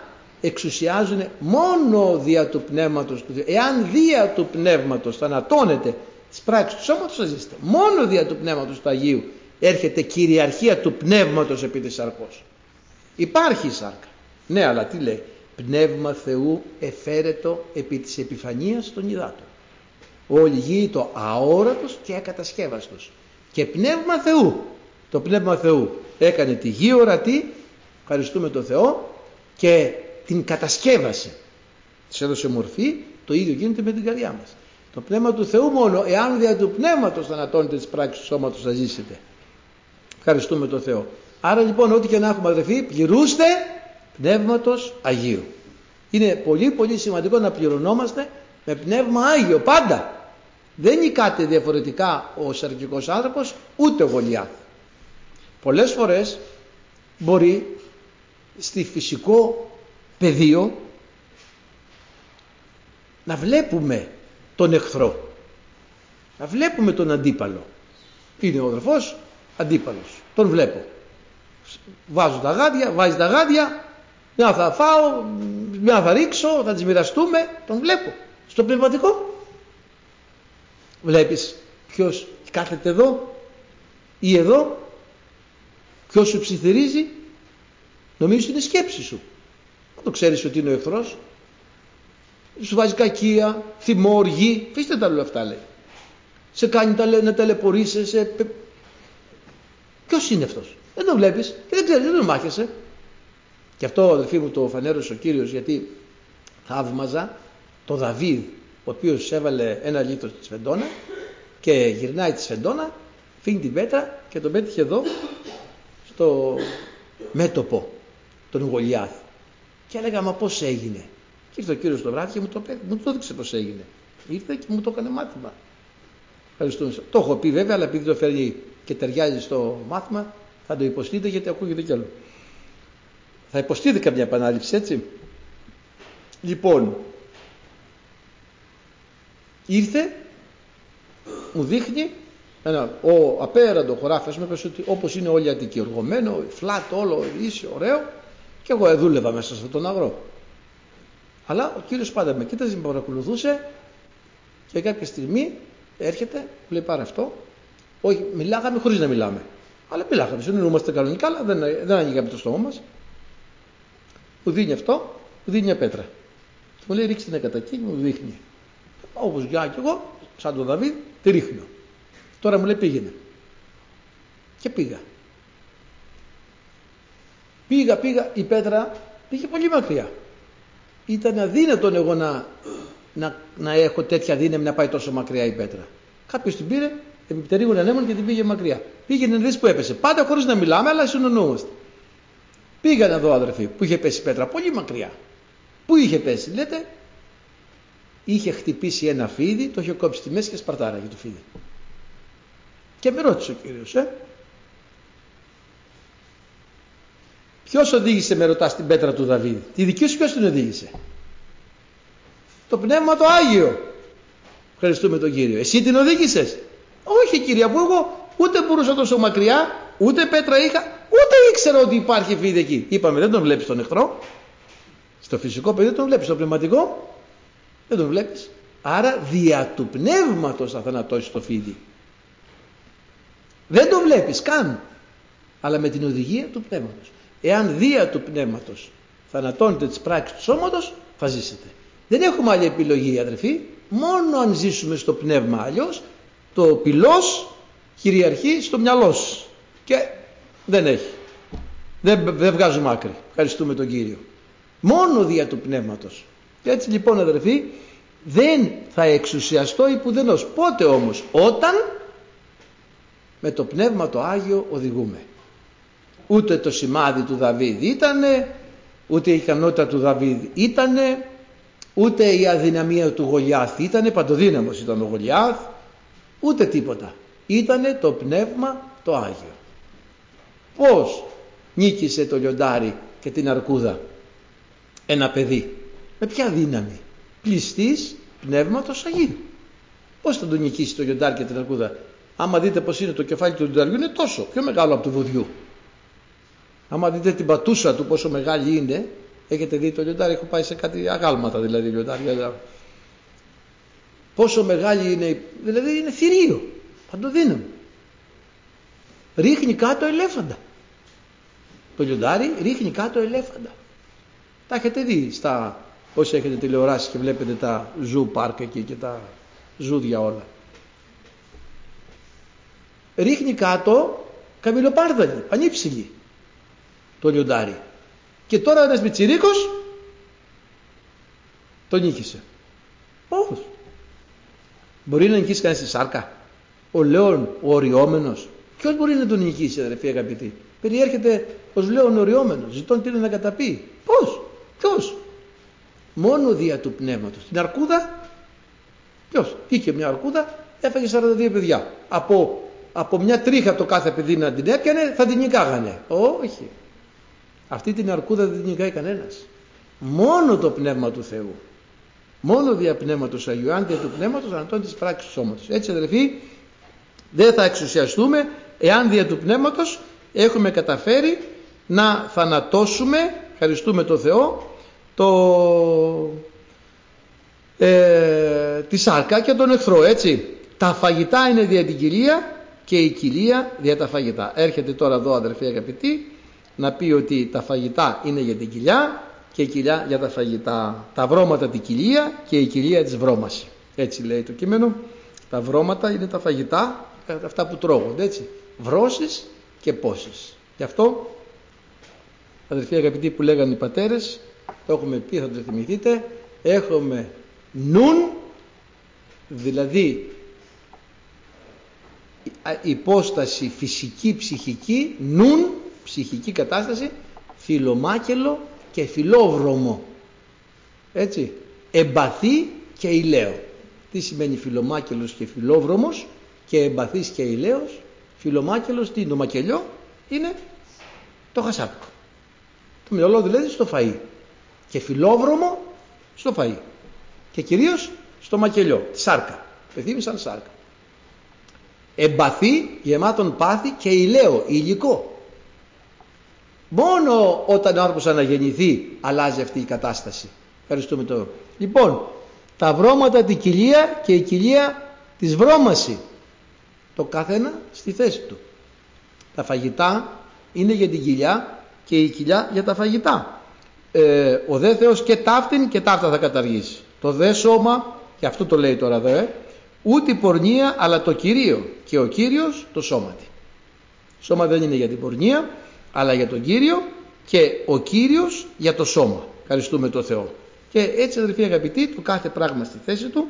A: εξουσιάζουν μόνο δια του Πνεύματος του Θεού. Εάν δια του Πνεύματος θανατώνετε τις πράξεις του σώματος, θα ζήσετε. Μόνο δια του Πνεύματος του Αγίου έρχεται κυριαρχία του Πνεύματος επί της σαρκός. Υπάρχει η σάρκα. Ναι, αλλά τι λέει? Πνεύμα Θεού εφαίρετο επί της επιφανείας των υδάτων. Όλη γη το αόρατος και ακατασκεύαστος. Και Πνεύμα Θεού. Το Πνεύμα Θεού έκανε τη γη ορατή, ευχαριστούμε τον Θεό, και την κατασκεύασε. Της έδωσε μορφή, το ίδιο γίνεται με την καρδιά μας. Το Πνεύμα του Θεού μόνο, εάν δια του Πνεύματος θανατώνετε τις πράξεις του σώματος, θα ζήσετε. Ευχαριστούμε τον Θεό. Άρα λοιπόν, ό,τι και να έχουμε αδερφοί, πληρούστε Πνεύματος Αγίου. Είναι πολύ πολύ σημαντικό να πληρωνόμαστε με Πνεύμα Άγιο πάντα. Δεν νικάται διαφορετικά ο σαρκικός άνθρωπος, ούτε ο Γολιάθ. Πολλές φορές μπορεί στη φυσικό πεδίο να βλέπουμε τον εχθρό, να βλέπουμε τον αντίπαλο. Είναι ο αδερφός αντίπαλος, τον βλέπω, βάζω τα γάντια, βάζει τα γάντια, μια θα φάω, μια θα ρίξω, θα τις μοιραστούμε, τον βλέπω. Στο πνευματικό βλέπεις ποιος κάθεται εδώ ή εδώ, ποιος σου ψιθυρίζει? Νομίζεις ότι είναι η σκέψη σου. Δεν το ξέρεις ότι είναι ο εχθρός. Σου βάζει κακία, θυμό, οργή. Φύστε τα όλα αυτά, λέει. Σε κάνει να ταλαιπωρείσαι. Σε... Ποιος είναι αυτός? Δεν τον βλέπεις και δεν ξέρεις, δεν τον μάχεσαι. Και αυτό, αδελφοί μου, το φανέρωσε ο Κύριος, γιατί θαύμαζα το Δαβίδ, ο οποίος έβαλε ένα λίτρο στη σφεντόνα και γυρνάει τη σφεντόνα, φύγει την πέτρα και τον πέτυχε εδώ στο μέτωπο τον Γολιάθ. Και έλεγα, μα πώς έγινε? Και ήρθε ο Κύριος το βράδυ και μου το, μου το έδειξε πώς έγινε. Ήρθε και μου το έκανε μάθημα. Ευχαριστούμε. Το έχω πει βέβαια, αλλά επειδή το φέρνει και ταιριάζει στο μάθημα, θα το υποστείτε, γιατί ακούγεται κι άλλο. Θα υποστείτε καμιά επανάληψη, έτσι. Λοιπόν, ήρθε, μου δείχνει ένα, ο απέραντο χωράφι, ας πούμε, ότι όπως είναι όλοι Αττικοί, οργωμένο, φλάτ, όλο ίσιο, ωραίο, και εγώ δούλευα μέσα σε αυτόν τον αγρό. Αλλά ο Κύριος πάντα με κοίταζε, με παρακολουθούσε, και κάποια στιγμή έρχεται, μου λέει, πάρε αυτό. Όχι, μιλάγαμε χωρίς να μιλάμε. Αλλά μιλάγαμε, συνεννοούμαστε κανονικά, αλλά δεν, δεν ανοίγαμε το στόμα μας. Μου δίνει αυτό, μου δίνει μια πέτρα. Μου λέει, ρίξτε την κατά εκεί, μου δείχνει. Όπως για και εγώ, σαν τον Δαβίδ, τη ρίχνω. Τώρα μου λέει, πήγαινε. Και πήγα. Πήγα, πήγα, η πέτρα πήγε πολύ μακριά. Ήταν αδύνατον εγώ να, να, να έχω τέτοια δύναμη να πάει τόσο μακριά η πέτρα. Κάποιος την πήρε, επιπτερίγωνε ανέμον και την πήγε μακριά. Πήγαινε να δεις που έπεσε. Πάντα χωρίς να μιλάμε, αλλά συνεννοούμαστε. Πήγαν εδώ, αδερφοί, που είχε πέσει η πέτρα πολύ μακριά. Πού είχε πέσει, λέτε? Είχε χτυπήσει ένα φίδι, το είχε κόψει στη μέση και σπαρτάραγε το φίδι. Και με ρώτησε ο Κύριος, ε, ποιος οδήγησε, με ρωτά, στην πέτρα του Δαβίδ? Τη δική σου ποιος την οδήγησε? Το Πνεύμα το Άγιο. Ευχαριστούμε τον Κύριο. Εσύ την οδήγησες? Όχι, Κύριε, που εγώ ούτε μπορούσα τόσο μακριά, ούτε πέτρα είχα, ούτε ήξερα ότι υπάρχει φίδι εκεί. Είπαμε, δεν τον βλέπεις τον εχθρό. Στο φυσικό παιδί τον βλέπεις, στο πνευματικό δεν τον βλέπεις. Άρα δια του πνεύματος θα θανατώσεις το φίδι. Δεν τον βλέπεις καν, αλλά με την οδηγία του πνεύματος. Εάν δια του πνεύματος θανατώνετε τις πράξεις του σώματος, θα ζήσετε. Δεν έχουμε άλλη επιλογή, αδερφοί, μόνο αν ζήσουμε στο πνεύμα. Αλλιώς το πυλός κυριαρχεί στο μυαλό σου και δεν έχει. Δεν, δεν βγάζουμε άκρη. Ευχαριστούμε τον Κύριο. Μόνο δια του πνεύματος. Και έτσι λοιπόν, αδερφοί, δεν θα εξουσιαστώ υπουδενός. Πότε όμως? Όταν με το Πνεύμα το Άγιο οδηγούμε. Ούτε το σημάδι του Δαβίδ ήτανε, ούτε η ικανότητα του Δαβίδ ήτανε, ούτε η αδυναμία του Γολιάθ ήτανε, παντοδύναμος ήταν ο Γολιάθ, ούτε τίποτα. Ήτανε το Πνεύμα το Άγιο. Πώς νίκησε το λιοντάρι και την αρκούδα ένα παιδί? Με ποια δύναμη? Πληστής Πνεύματος Αγίου. Πώς θα τον νικήσει το λιοντάρι και την αρκούδα? Άμα δείτε πως είναι το κεφάλι του λιονταριού, είναι τόσο πιο μεγάλο από του βοδιού. Άμα δείτε την πατούσα του πόσο μεγάλη είναι, Έχετε δει το λιοντάρι? Έχω πάει σε κάτι αγάλματα δηλαδή λιοντάρια. Πόσο μεγάλη είναι, δηλαδή είναι θηρίο, παντοδύναμο. Ρίχνει κάτω ελέφαντα. Το λιοντάρι ρίχνει κάτω ελέφαντα. Τα έχετε δει στα, όσοι έχετε τηλεοράσει και βλέπετε τα ζου πάρκ εκεί και τα ζούδια όλα. Ρίχνει κάτω καμιλοπάρδαλοι, πανύψηλοι, το λιοντάρι. Και τώρα ένας πιτσιρίκος τον νίκησε. Πώς? Μπορεί να νικήσει κανείς τη σάρκα? Ο λέων, ο οριόμενος? Ποιος μπορεί να τον νικήσει, αδερφοί αγαπητοί? Περιέρχεται ως λέων οριόμενος, ζητών τι να καταπεί. Πώς? Ποιος? Μόνο δια του πνεύματος. Την αρκούδα, ποιος? Είχε μια αρκούδα, έφαγε σαράντα δύο παιδιά. Από, από μια τρίχα το κάθε παιδί να την έπιανε, θα την νικάγανε. Όχι. Αυτή την αρκούδα δεν την νικάει κανένας. Μόνο το πνεύμα του Θεού. Μόνο δια πνεύματος Αγίου. Αν δια του πνεύματος ανατώνει τις πράξεις του σώματος. Έτσι, αδελφοί, δεν θα εξουσιαστούμε εάν δια του πνεύματος έχουμε καταφέρει να θανατώσουμε, ευχαριστούμε τον Θεό, το, ε, τη σάρκα και τον εχθρό. Έτσι, τα φαγητά είναι δια την κοιλία και η κοιλία δια τα φαγητά. Έρχεται τώρα εδώ, αδελφοί αγαπητοί, να πει ότι τα φαγητά είναι για την κοιλιά και η κοιλιά για τα φαγητά. Τα βρώματα την κοιλία και η κοιλία της βρώμαση. Έτσι λέει το κείμενο. Τα βρώματα είναι τα φαγητά, αυτά που τρώγονται, έτσι. Βρώσεις και πόσεις. Γι' αυτό, αδελφοί αγαπητοί, που λέγανε οι πατέρες, το έχουμε πει, θα το θυμηθείτε, έχουμε νουν, δηλαδή υπόσταση φυσική, ψυχική, νουν, ψυχική κατάσταση, φιλομάκελο και φιλόβρωμο. Έτσι, εμπαθή και ηλαίο. Τι σημαίνει φιλομάκελος και φιλόβρωμος και εμπαθής και ηλαίος? Φιλομάκελος, τι είναι το μακελιό? Είναι το χασάπικο. Το μυαλό δηλαδή στο φαΐ. Και φιλόβρωμο στο φαΐ. Και κυρίως στο μακελιό, τη σάρκα. Πεθύμησαν σάρκα. Εμπαθή, γεμάτον πάθη και ηλαίο, υλικό. Μόνο όταν ο άνθρωπος αναγεννηθεί αλλάζει αυτή η κατάσταση. Ευχαριστούμε το. Λοιπόν, τα βρώματα την κοιλία και η κοιλία της βρώμαση. Το καθένα στη θέση του. Τα φαγητά είναι για την κοιλιά και η κοιλιά για τα φαγητά. Ε, ο δε Θεός και ταύτην και ταύτα θα καταργήσει. Το δε σώμα, και αυτό το λέει τώρα εδώ, ε, ούτε η πορνεία αλλά το Κυρίο, και ο Κύριος το σώματι. Σώμα δεν είναι για την πορνεία αλλά για τον Κύριο, και ο Κύριος για το σώμα. Ευχαριστούμε τον Θεό. Και έτσι, αδελφοί αγαπητοί, το κάθε πράγμα στη θέση του.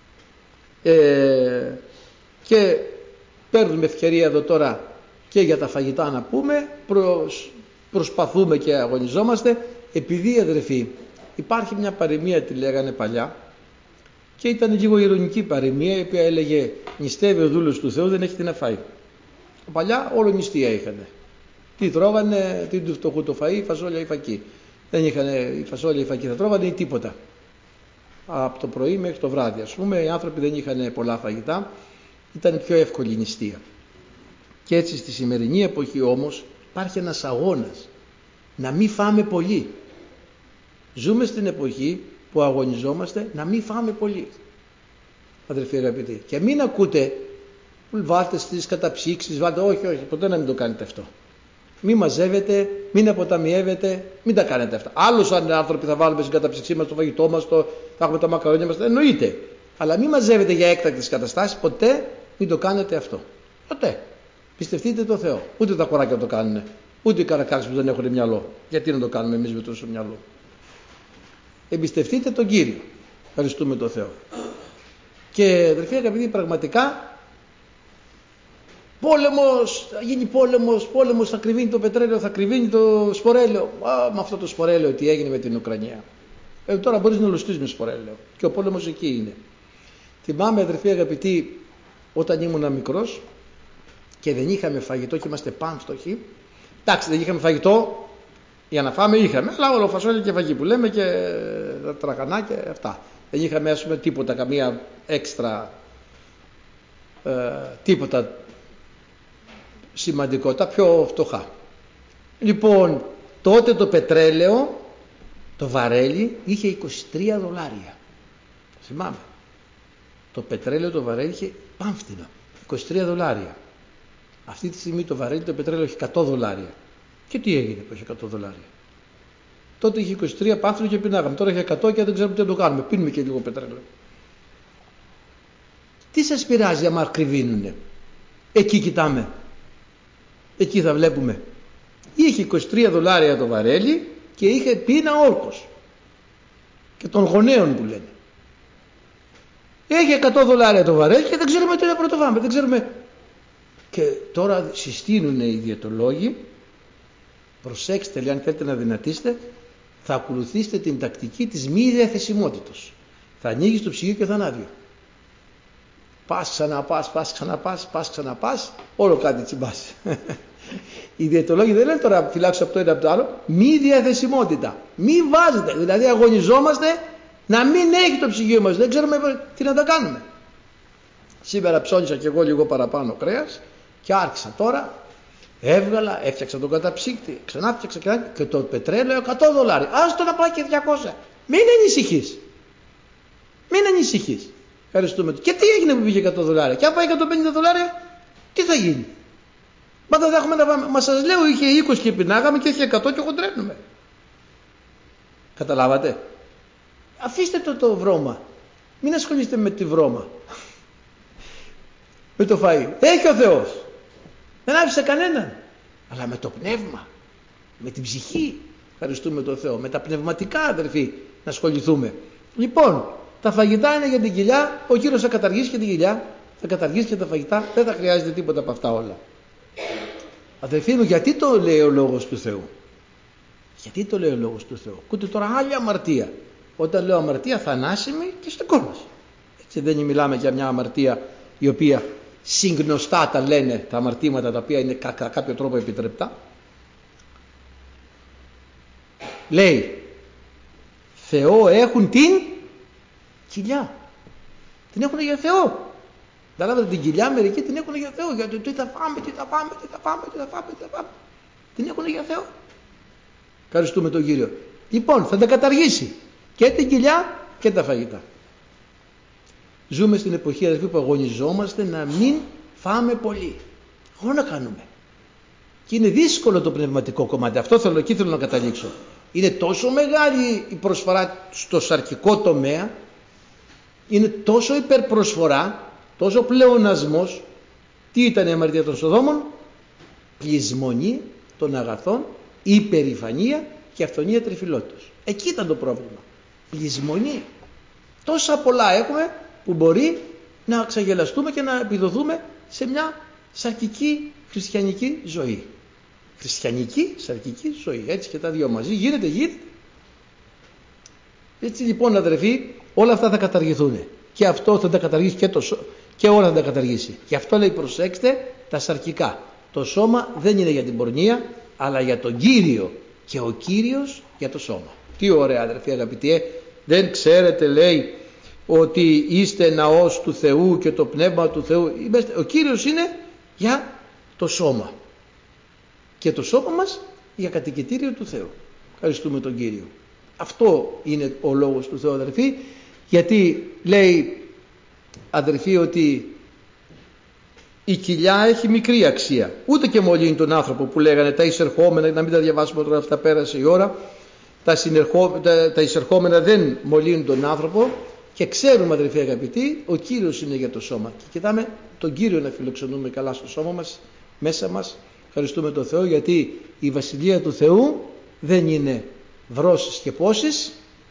A: Ε, και παίρνουμε ευκαιρία εδώ τώρα και για τα φαγητά να πούμε, προς, προσπαθούμε και αγωνιζόμαστε, επειδή, αδελφοί, υπάρχει μια παροιμία, τη λέγανε παλιά, και ήταν λίγο ειρωνική παροιμία, η οποία έλεγε νηστεύει ο δούλος του Θεού, δεν έχει τι να φάει. Παλιά όλο νηστεία είχανε. Τι τρώγανε, τι του φτωχού το φαΐ, φασόλια ή φακή. Δεν είχαν η φασόλια ή φακή, θα τρώγανε ή τίποτα. Από το πρωί μέχρι το βράδυ, ας πούμε, οι άνθρωποι δεν είχαν πολλά φαγητά, ήταν πιο εύκολη η νηστεία. Και έτσι στη σημερινή εποχή όμως υπάρχει ένας αγώνας να μην φάμε πολύ. Ζούμε στην εποχή που αγωνιζόμαστε να μην φάμε πολύ, αδελφοί αγαπητοί. Και μην ακούτε, βάλτε στις καταψύξεις, βάλτε, όχι, όχι, ποτέ να μην το κάνετε αυτό. Μην μαζεύετε, μην αποταμιεύετε, μην τα κάνετε αυτά. Άλλους αν άνθρωποι θα βάλουμε στην καταψυξή μας το φαγητό μας, το, θα έχουμε τα μακαρόνια μας, εννοείται. Αλλά μην μαζεύετε για έκτακτες καταστάσεις, ποτέ μην το κάνετε αυτό. Ποτέ. Πιστευτείτε το Θεό. Ούτε τα κοράκια το κάνουν, ούτε οι καρακάρες που δεν έχουν μυαλό. Γιατί να το κάνουμε εμείς με τόσο μυαλό? Εμπιστευτείτε τον Κύριο. Ευχαριστούμε τον Θεό. Και αδελφοί αγαπητοί, πραγματικά πόλεμος, θα γίνει πόλεμος, πόλεμος, θα κρυβίνει το πετρέλαιο, θα κρυβίνει το σπορέλαιο. Α, με αυτό το σπορέλαιο τι έγινε με την Ουκρανία. Ε, τώρα μπορείς να λουστείς με σπορέλαιο. Και ο πόλεμος εκεί είναι. Θυμάμαι, αδελφοί αγαπητοί, όταν ήμουν μικρός και δεν είχαμε φαγητό και είμαστε πανστοχοί. Εντάξει, δεν είχαμε φαγητό, για να φάμε είχαμε, αλλά όλο φασόλια και φαγή που λέμε και τα τραχανά και αυτά. Δεν είχαμε, ας πούμε, τίποτα, καμία έξτρα, ε, τίποτα σημαντικό, τα πιο φτωχά. Λοιπόν, τότε το πετρέλαιο Το βαρέλι είχε είκοσι τρία δολάρια. Θυμάμαι. Το πετρέλαιο το βαρέλι είχε πάμφτινο. είκοσι τρία δολάρια. Αυτή τη στιγμή το βαρέλι το πετρέλαιο έχει εκατό δολάρια. Και τι έγινε που έχει εκατό δολάρια? Τότε είχε είκοσι τρία πάμφτινο και πεινάγαμε. Τώρα έχει εκατό και δεν ξέρουμε τι να το κάνουμε. Πίνουμε και λίγο πετρέλαιο. Τι σας πειράζει άμα κρυβίνουνε? Εκεί κοιτάμε. Εκεί θα βλέπουμε. Είχε είκοσι τρία δολάρια το βαρέλι και είχε πείνα όρκος. Και των γονέων που λένε. Έχει εκατό δολάρια το βαρέλι και δεν ξέρουμε τι να πρωτοβάμε. Δεν ξέρουμε. Και τώρα συστήνουν οι διαιτολόγοι, προσέξτε, λέει, αν θέλετε να δυνατήσετε, θα ακολουθήσετε την τακτική της μη διαθεσιμότητος. Θα ανοίγεις το ψυγείο και θα είναι άδειο. Πας, ξαναπάς, πας, ξαναπάς, πας, ξαναπάς, όλο κάτι τσιμπάς. Οι διαιτολόγοι δεν λένε τώρα φυλάξω από το ένα από το άλλο. Μη διαθεσιμότητα. Μη βάζετε. Δηλαδή αγωνιζόμαστε να μην έχει το ψυγείο μας. Δεν ξέρουμε τι να τα κάνουμε. Σήμερα ψώνισα και εγώ λίγο παραπάνω κρέας και άρχισα τώρα. Έβγαλα, έφτιαξα τον καταψύκτη, ξανά φτιάξα και το πετρέλαιο εκατό δολάρια. Άστο να πάει και διακόσια. Μην ανησυχείς. Μην ανησυχείς. Ευχαριστούμε. Και τι έγινε που πήγε εκατό δολάρια? Και αν πάει εκατόν πενήντα δολάρια, τι θα γίνει? Μα δεν θα έχουμε να πάμε. Μα σας λέω, είχε είκοσι και πεινάγαμε και είχε εκατό και χοντρένουμε. Καταλάβατε? Αφήστε το το βρώμα. Μην ασχολείστε με τη βρώμα. Με το φαΐ. Έχει ο Θεός. Δεν άφησε κανέναν. Αλλά με το πνεύμα. Με την ψυχή. Ευχαριστούμε τον Θεό. Με τα πνευματικά, αδερφοί, να ασχοληθούμε. Λοιπόν, τα φαγητά είναι για την κοιλιά. Ο Κύριος θα καταργήσει και την κοιλιά. Θα καταργήσει και τα φαγητά. Δεν θα χρειάζεται τίποτα από αυτά όλα. Αδερφοί μου, γιατί το λέει ο Λόγος του Θεού? Γιατί το λέει ο Λόγος του Θεού? Ακούτε τώρα άλλη αμαρτία. Όταν λέω αμαρτία, θανάσιμη και στεκόνας. Έτσι δεν μιλάμε για μια αμαρτία η οποία συγνωστά τα λένε, τα αμαρτήματα τα οποία είναι κατά κάποιο τρόπο επιτρεπτά. Λέει, Θεό έχουν την κοιλιά. Την έχουν για Θεό. Καταλάβατε, την κοιλιά μερικοί την έχουν για Θεό. Γιατί τι θα φάμε, τι θα φάμε, τι θα φάμε, τι θα φάμε, τι θα φάμε. Την έχουν για Θεό. Ευχαριστούμε τον Κύριο. Λοιπόν, θα τα καταργήσει. Και την κοιλιά και τα φαγητά. Ζούμε στην εποχή, αδελφοί, που αγωνιζόμαστε να μην φάμε πολύ. Εγώ να κάνουμε. Και είναι δύσκολο το πνευματικό κομμάτι. Αυτό θέλω, εκεί θέλω να καταλήξω. Είναι τόσο μεγάλη η προσφορά στο σαρκικό τομέα. Είναι τόσο υπερπροσφορά, τόσο πλεονασμός. Τι ήταν η αμαρτία των Σοδόμων? Πλεισμονή των αγαθών, υπερηφανία και αυθονία τριφυλότητος. Εκεί ήταν το πρόβλημα. Πλεισμονή. Τόσα πολλά έχουμε που μπορεί να ξαγελαστούμε και να επιδοθούμε σε μια σαρκική χριστιανική ζωή. Χριστιανική σαρκική ζωή. Έτσι και τα δύο μαζί. Γίνεται, γίνεται. Έτσι λοιπόν, αδερφοί, όλα αυτά θα καταργηθούν. Και αυτό θα τα καταργήσει και, το, και όλα θα τα καταργήσει. Και αυτό λέει, προσέξτε, τα σαρκικά. Το σώμα δεν είναι για την πορνεία, αλλά για τον Κύριο. Και ο Κύριος για το σώμα. Τι ωραία, αδερφοί αγαπητοί. Ε? Δεν ξέρετε, λέει, ότι είστε ναός του Θεού και το πνεύμα του Θεού. Ο Κύριος είναι για το σώμα. Και το σώμα μας για κατοικητήριο του Θεού. Ευχαριστούμε τον Κύριο. Αυτό είναι ο λόγος του Θεού, αδερφοί. Γιατί λέει, αδερφοί, ότι η κοιλιά έχει μικρή αξία. Ούτε και μολύνει τον άνθρωπο που λέγανε τα εισερχόμενα, να μην τα διαβάσουμε τώρα, αυτά πέρασε η ώρα. Τα, συνερχό, τα, τα εισερχόμενα δεν μολύνουν τον άνθρωπο. Και ξέρουμε, αδερφοί αγαπητοί, ο Κύριος είναι για το σώμα. Και κοιτάμε τον Κύριο να φιλοξενούμε καλά στο σώμα μας, μέσα μας. Ευχαριστούμε τον Θεό, γιατί η Βασιλεία του Θεού δεν είναι βρώσεις και πόσεις,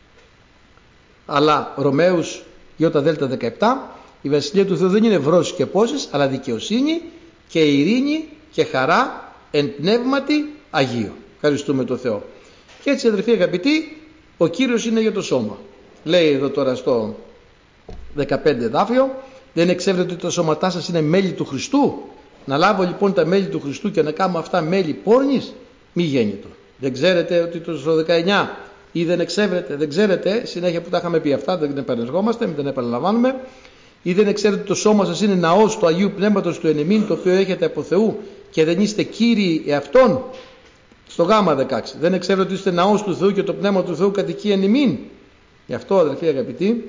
A: αλλά Ρωμαίους Ι Δ δεκαεπτά, η Βασιλεία του Θεού δεν είναι βρώσεις και πόσεις, αλλά δικαιοσύνη και ειρήνη και χαρά εν πνεύματι Αγίου. Ευχαριστούμε τον Θεό. Και έτσι, αδερφοί αγαπητοί, ο Κύριος είναι για το σώμα. Λέει εδώ τώρα στο δεκαπέντε εδάφιο, δεν εξεύρετε ότι τα σώματά σας είναι μέλη του Χριστού? Να λάβω λοιπόν τα μέλη του Χριστού και να κάνω αυτά μέλη πόρνης? Μη γέννητο. Δεν ξέρετε ότι το στο δεκαεννιά, ή δεν εξεύρετε, δεν ξέρετε, συνέχεια που τα είχαμε πει αυτά, δεν επανερχόμαστε, μην τα επαναλαμβάνουμε. Ή δεν ξέρετε ότι το σώμα σας είναι ναός του Αγίου Πνεύματος του Ενεμήν, το οποίο έχετε από Θεού και δεν είστε κύριοι εαυτόν? Στο γάμα δεκαέξι. Δεν εξέρω ότι είστε ναός του Θεού και το πνεύμα του Θεού κατοικεί εν ημίν. Γι' αυτό, αδελφοί αγαπητοί,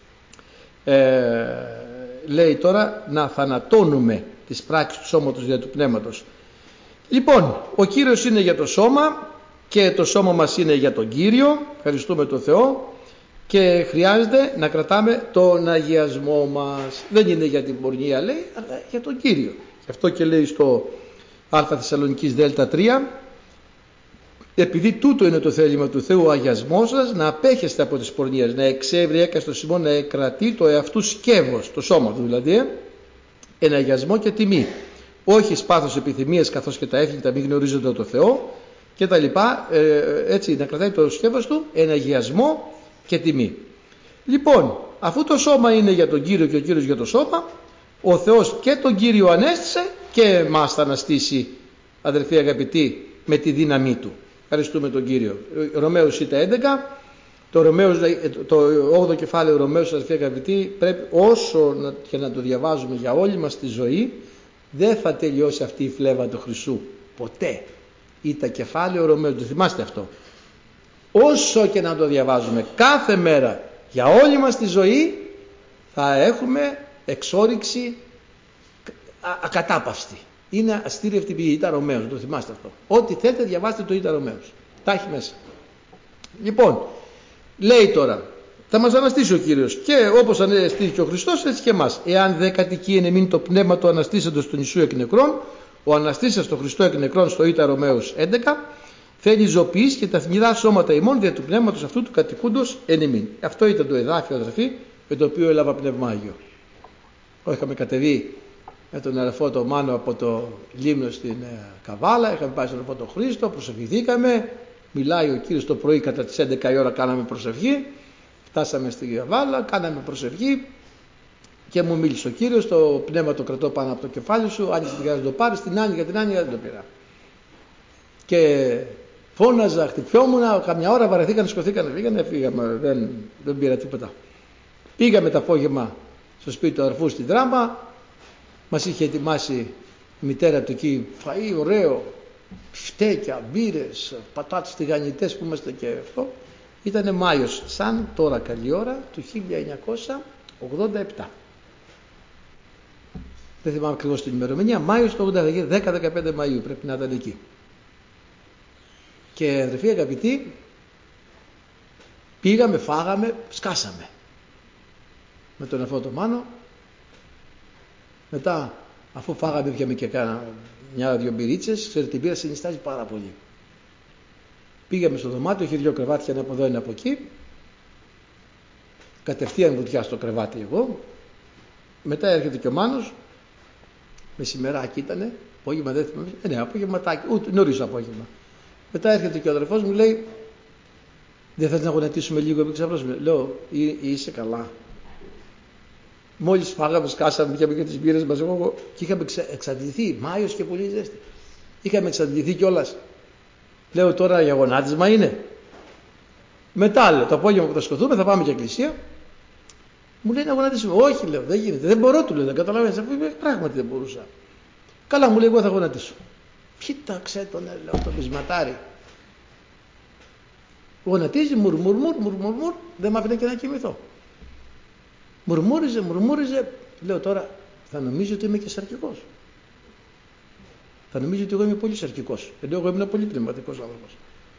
A: ε, λέει τώρα να θανατώνουμε τις πράξεις του σώματος δια του πνεύματος. Λοιπόν, ο Κύριος είναι για το σώμα και το σώμα μας είναι για τον Κύριο. Ευχαριστούμε τον Θεό. Και χρειάζεται να κρατάμε τον αγιασμό μας. Δεν είναι για την πορνεία, λέει, αλλά για τον Κύριο. Γι' αυτό και λέει στο Α Θεσσαλονικής Δέλτα τρία, επειδή τούτο είναι το θέλημα του Θεού ο αγιασμός σας, να απέχεστε από τις πορνείες, να εξεύρει έκαστο Σιμών να κρατεί το εαυτού σκεύος, το σώμα του δηλαδή, εν αγιασμό και τιμή. Όχι σπάθος επιθυμίες καθώς και τα έθνητα μη γνωρίζονται το Θεό και τα λοιπά, ε, έτσι να κρατάει το σκεύος του εν αγιασμό και τιμή. Λοιπόν, αφού το σώμα είναι για τον Κύριο και ο Κύριος για το σώμα, ο Θεός και τον Κύριο ανέστησε και εμάς θα αναστήσει, αδελφοί αγαπητοί, με τη δύναμή του. Ευχαριστούμε τον Κύριο. Ρωμαίους έντεκα, το, Ρωμαίους, το όγδοο κεφάλαιο Ρωμαίους, αδελφοί αγαπητοί, πρέπει όσο και να το διαβάζουμε για όλη μας τη ζωή, δεν θα τελειώσει αυτή η φλέβα του Χριστού ποτέ. Ή τα κεφάλαιο Ρωμαίους, το θυμάστε αυτό. Όσο και να το διαβάζουμε κάθε μέρα για όλη μας τη ζωή, θα έχουμε εξόρυξη ακατάπαυστη. Είναι αστήρευτη πηγή, Ήτα Ρωμαίους, το θυμάστε αυτό. Ό,τι θέλετε διαβάστε το Ήτα Ρωμαίους. Τα έχει μέσα. Λοιπόν, λέει τώρα, θα μας αναστήσει ο Κύριος και όπως αναστήθηκε ο Χριστός, έτσι και εμάς. Εάν δε κατοικεί εν εμήν το πνεύμα του αναστήσαντος του Ιησού εκ νεκρών, ο αναστήσας το Χριστό εκ νεκρών στο Ήτα Ρωμαίους έντεκα, θέλει ζωοποιήσει και τα θνηρά σώματα ημών δια του πνεύματος αυτού του κατοικούντος εν εμήν. Αυτό ήταν το εδάφιο, αδερφοί, με το οποίο έλαβα Πνεύμα Άγιο. Είχαμε κατεβεί με τον αδερφό το Μάνο από το Λίμνο στην Καβάλα, είχαμε πάει στον αδερφό τον Χρήστο, προσευχηθήκαμε, μιλάει ο Κύριος το πρωί κατά τις έντεκα η ώρα, κάναμε προσευχή, φτάσαμε στην Καβάλα, κάναμε προσευχή και μου μίλησε ο Κύριος, το πνεύμα το κρατώ πάνω από το κεφάλι σου, αν την να το πάρεις, την άνοιγα, την άνοιγα, δεν το πήρα. Και φώναζα, χτυπιόμουνα, καμιά ώρα βαρεθήκανε, σκοθήκανε, φύγανε, φύγαμε, δεν, δεν πήρα τίποτα. Πήγαμε το απόγευμα στο σπίτι του αδερφού στην Τράμπα, μας είχε ετοιμάσει η μητέρα του εκεί φαΐ ωραίο, φτέκια, μπύρες, πατάτες τηγανιτές που είμαστε και αυτό. Ήτανε Μάιος, σαν τώρα καλή ώρα, του χίλια εννιακόσια ογδόντα επτά. Δεν θυμάμαι ακριβώς την ημερομηνία, Μάιος του ογδόντα επτά, δέκα δεκαπέντε Μαΐου πρέπει να ήταν εκεί. Και αδερφοί αγαπητοί, πήγαμε, φάγαμε, σκάσαμε με τον αδερφό το Μάνο. Μετά, αφού φάγαμε, πιάμε και κάνα μια-δυο μπυρίτσες, ξέρετε την πύρα συνιστάζει πάρα πολύ. Πήγαμε στο δωμάτιο, είχε δυο κρεβάτια, ένα από εδώ, ένα από εκεί. Κατευθείαν βουτιά στο κρεβάτι εγώ. Μετά έρχεται και ο Μάνος, μεσημεράκι ήτανε, απόγευμα δεν θυμάμαι, ε, ναι, απόγευματάκι, ούτε νωρίς απόγευμα. Μετά έρχεται και ο αδερφός μου, λέει, δεν θες να γονατίσουμε λίγο επί ξαφνώσουμε. Λέω, είσαι καλά. Μόλις φάγαμε, σκάσαμε, πιάμε και τις μπύρες μας, εγώ, και είχαμε εξαντληθεί, Μάιος και πολύ ζέστη. Είχαμε εξαντληθεί κιόλας. Λέω, τώρα για γονάτισμα είναι. Μετά, λέω, το απόγευμα που θα σκοθούμε, θα πάμε και εκκλησία. Μου λέει να γονατίσουμε. Όχι, λέω, δεν γίνεται. Δεν μπορώ, του λέω, δεν καταλαβαίνεις. Αφού πράγματι δεν μπορούσα. Καλά, μου λέει, εγώ θα γονατίσω. Κοίταξε τον, λέω, το πεισματάρι. Γονατίζει, μουρμουρ, μουρ, μουρ, μουρ, μουρ, δεν μ' άφηνε και να κοιμηθώ. Μουρμούριζε, μουρμούριζε. Λέω τώρα, θα νομίζω ότι είμαι και σαρκικός. Θα νομίζω ότι εγώ είμαι πολύ σαρκικός. Ενώ εγώ ήμουν πολύ πνευματικός άνθρωπος.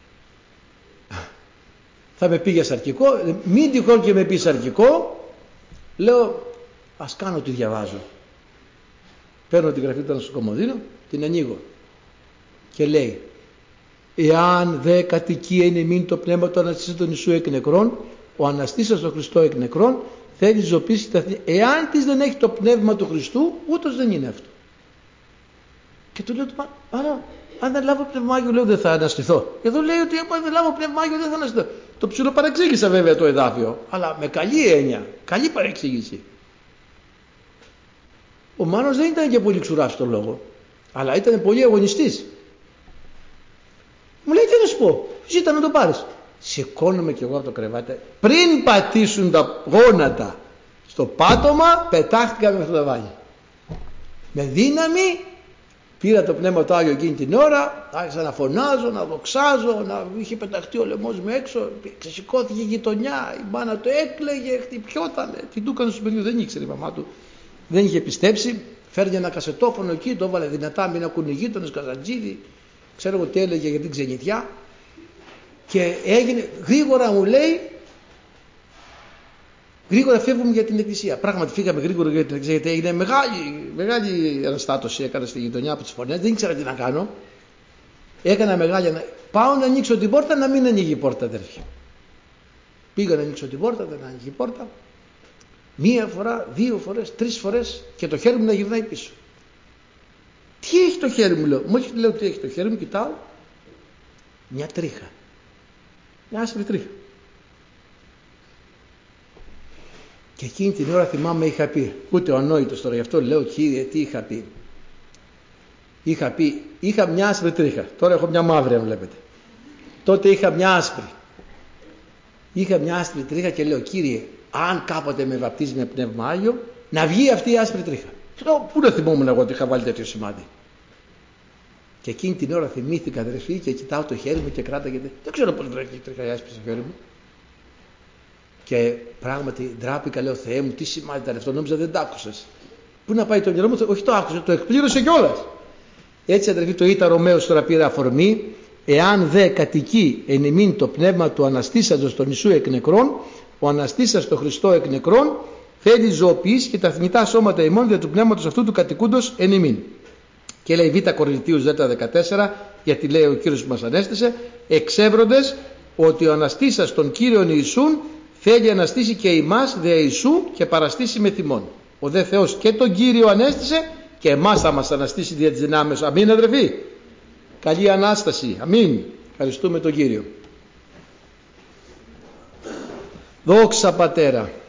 A: Θα με πήγε σαρκικό, μην τυχόν και με πει σαρκικό. Λέω, ας κάνω τι διαβάζω. Παίρνω την γραφή του στο κομμωδίνο, την ανοίγω. Και λέει, εάν δε κατοικεί εν εμήν το πνεύμα του αναστήσεως των Ιησού εκ νεκρών, ο αναστήσας τον Χριστό εκ νεκρών, θέλει ζωοποιήσει τα θνη. Εάν της δεν έχει το πνεύμα του Χριστού, ούτως δεν είναι αυτό. Και του λέω, άρα, αν δεν λάβω πνεύμα Άγιο, λέω, δεν θα αναστηθώ. Εδώ λέει ότι αν δεν λάβω πνεύμα Άγιο, δεν θα αναστηθώ. Το ψιλοπαρεξήγησα βέβαια το εδάφιο, αλλά με καλή έννοια, καλή παρεξήγηση. Ο Μάνος δεν ήταν και πολύ ξουράς στο λόγο, αλλά ήταν πολύ αγωνιστής. Μου λέει, τι να σου πω, ζήτα να το πάρεις. Σηκώνομαι κι εγώ από το κρεβάτι. Πριν πατήσουν τα γόνατα στο πάτωμα, πετάχτηκα με αυτό το βάλι. Με δύναμη, Πήρα το Πνεύμα το Άγιο εκείνη την ώρα, άρχισα να φωνάζω, να δοξάζω, να είχε πεταχτεί ο λαιμός μου έξω, ξεσηκώθηκε η γειτονιά, η μάνα του έκλαιγε, χτυπιότανε. Τι του έκανε στο παιδί, δεν ήξερε η μαμά του, δεν είχε πιστέψει. Φέρνει ένα κασετόφωνο εκεί, το έβαλε δυνατά, μην ακούνε οι γείτονες, Καζαντζίδη, ξέρω εγώ τι έλεγε για την ξενιτιά. Και έγινε, γρήγορα μου λέει, γρήγορα φεύγουμε για την εκκλησία. Πράγματι φύγαμε γρήγορα για την εκκλησία, γιατί έγινε μεγάλη, μεγάλη αναστάτωση έκανα στη γειτονιά από τις φωνές, δεν ήξερα τι να κάνω. Έκανα μεγάλη, πάω να ανοίξω την πόρτα, να μην ανοίγει η πόρτα, αδέρφια. Πήγα να ανοίξω την πόρτα, δεν ανοίγει η πόρτα. Μία φορά, δύο φορές, τρεις φορές και το χέρι μου να γυρνάει πίσω. Τι έχει το χέρι μου, λέω. Μόλις λέω τι έχει το χέρι μου, κοιτάω. Μια τρίχα. Μια άσπρη τρίχα. Και εκείνη την ώρα θυμάμαι είχα πει, ούτε ο ανόητος τώρα, γι' αυτό λέω Κύριε τι είχα πει. Είχα πει, είχα μια άσπρη τρίχα. Τώρα έχω μια μαύρη, αν βλέπετε. Τότε είχα μια άσπρη. Είχα μια άσπρη τρίχα και λέω Κύριε, αν κάποτε με βαπτίζει με Πνεύμα Άγιο, να βγει αυτή η άσπρη τρίχα. Και λέω, πού δεν θυμόμουν εγώ ότι είχα βάλει τέτοιο σημάδι. Και εκείνη την ώρα θυμήθηκα, αδερφή, και κοιτάω το χέρι μου και κράταγε. Δεν ξέρω πώς βρέθηκε η τρίχα η άσπρη στο χέρι μου. Και πράγματι ντράπηκα, λέω Θεέ μου, τι σημάδι ήταν αυτό, νόμιζα δεν τ' άκουσες. Πού να πάει το μυαλό μου, όχι το άκουσε, το εκπλήρωσε κιόλας. Έτσι, αδερφή, το Ήτα Ρωμαίος τώρα πήρε αφορμή. Εάν δε κατοικεί εν ημίν το πνεύμα του αναστήσαντος τον Ιησού εκ νεκρών, ο αναστήσας το Χριστό εκ νεκρών θέλει ζωοποιήσει και τα θνητά σώματα ημών δια του πνεύματος αυτού του κατοικούντος εν ημίν. Και λέει Β' Κορινθίους δέκα δεκατέσσερα, γιατί λέει ο Κύριος που μας ανέστησε, εξεύροντες ότι ο αναστήσας των Κύριων Ιησούν θέλει αναστήσει και εμάς δια Ιησού και παραστήσει με θυμών. Ο δε Θεός και τον Κύριο ανέστησε και εμάς θα μας αναστήσει δια της δυνάμεως. Αμήν, αδερφοί. Καλή Ανάσταση. Αμήν. Ευχαριστούμε τον Κύριο. Δόξα Πατέρα.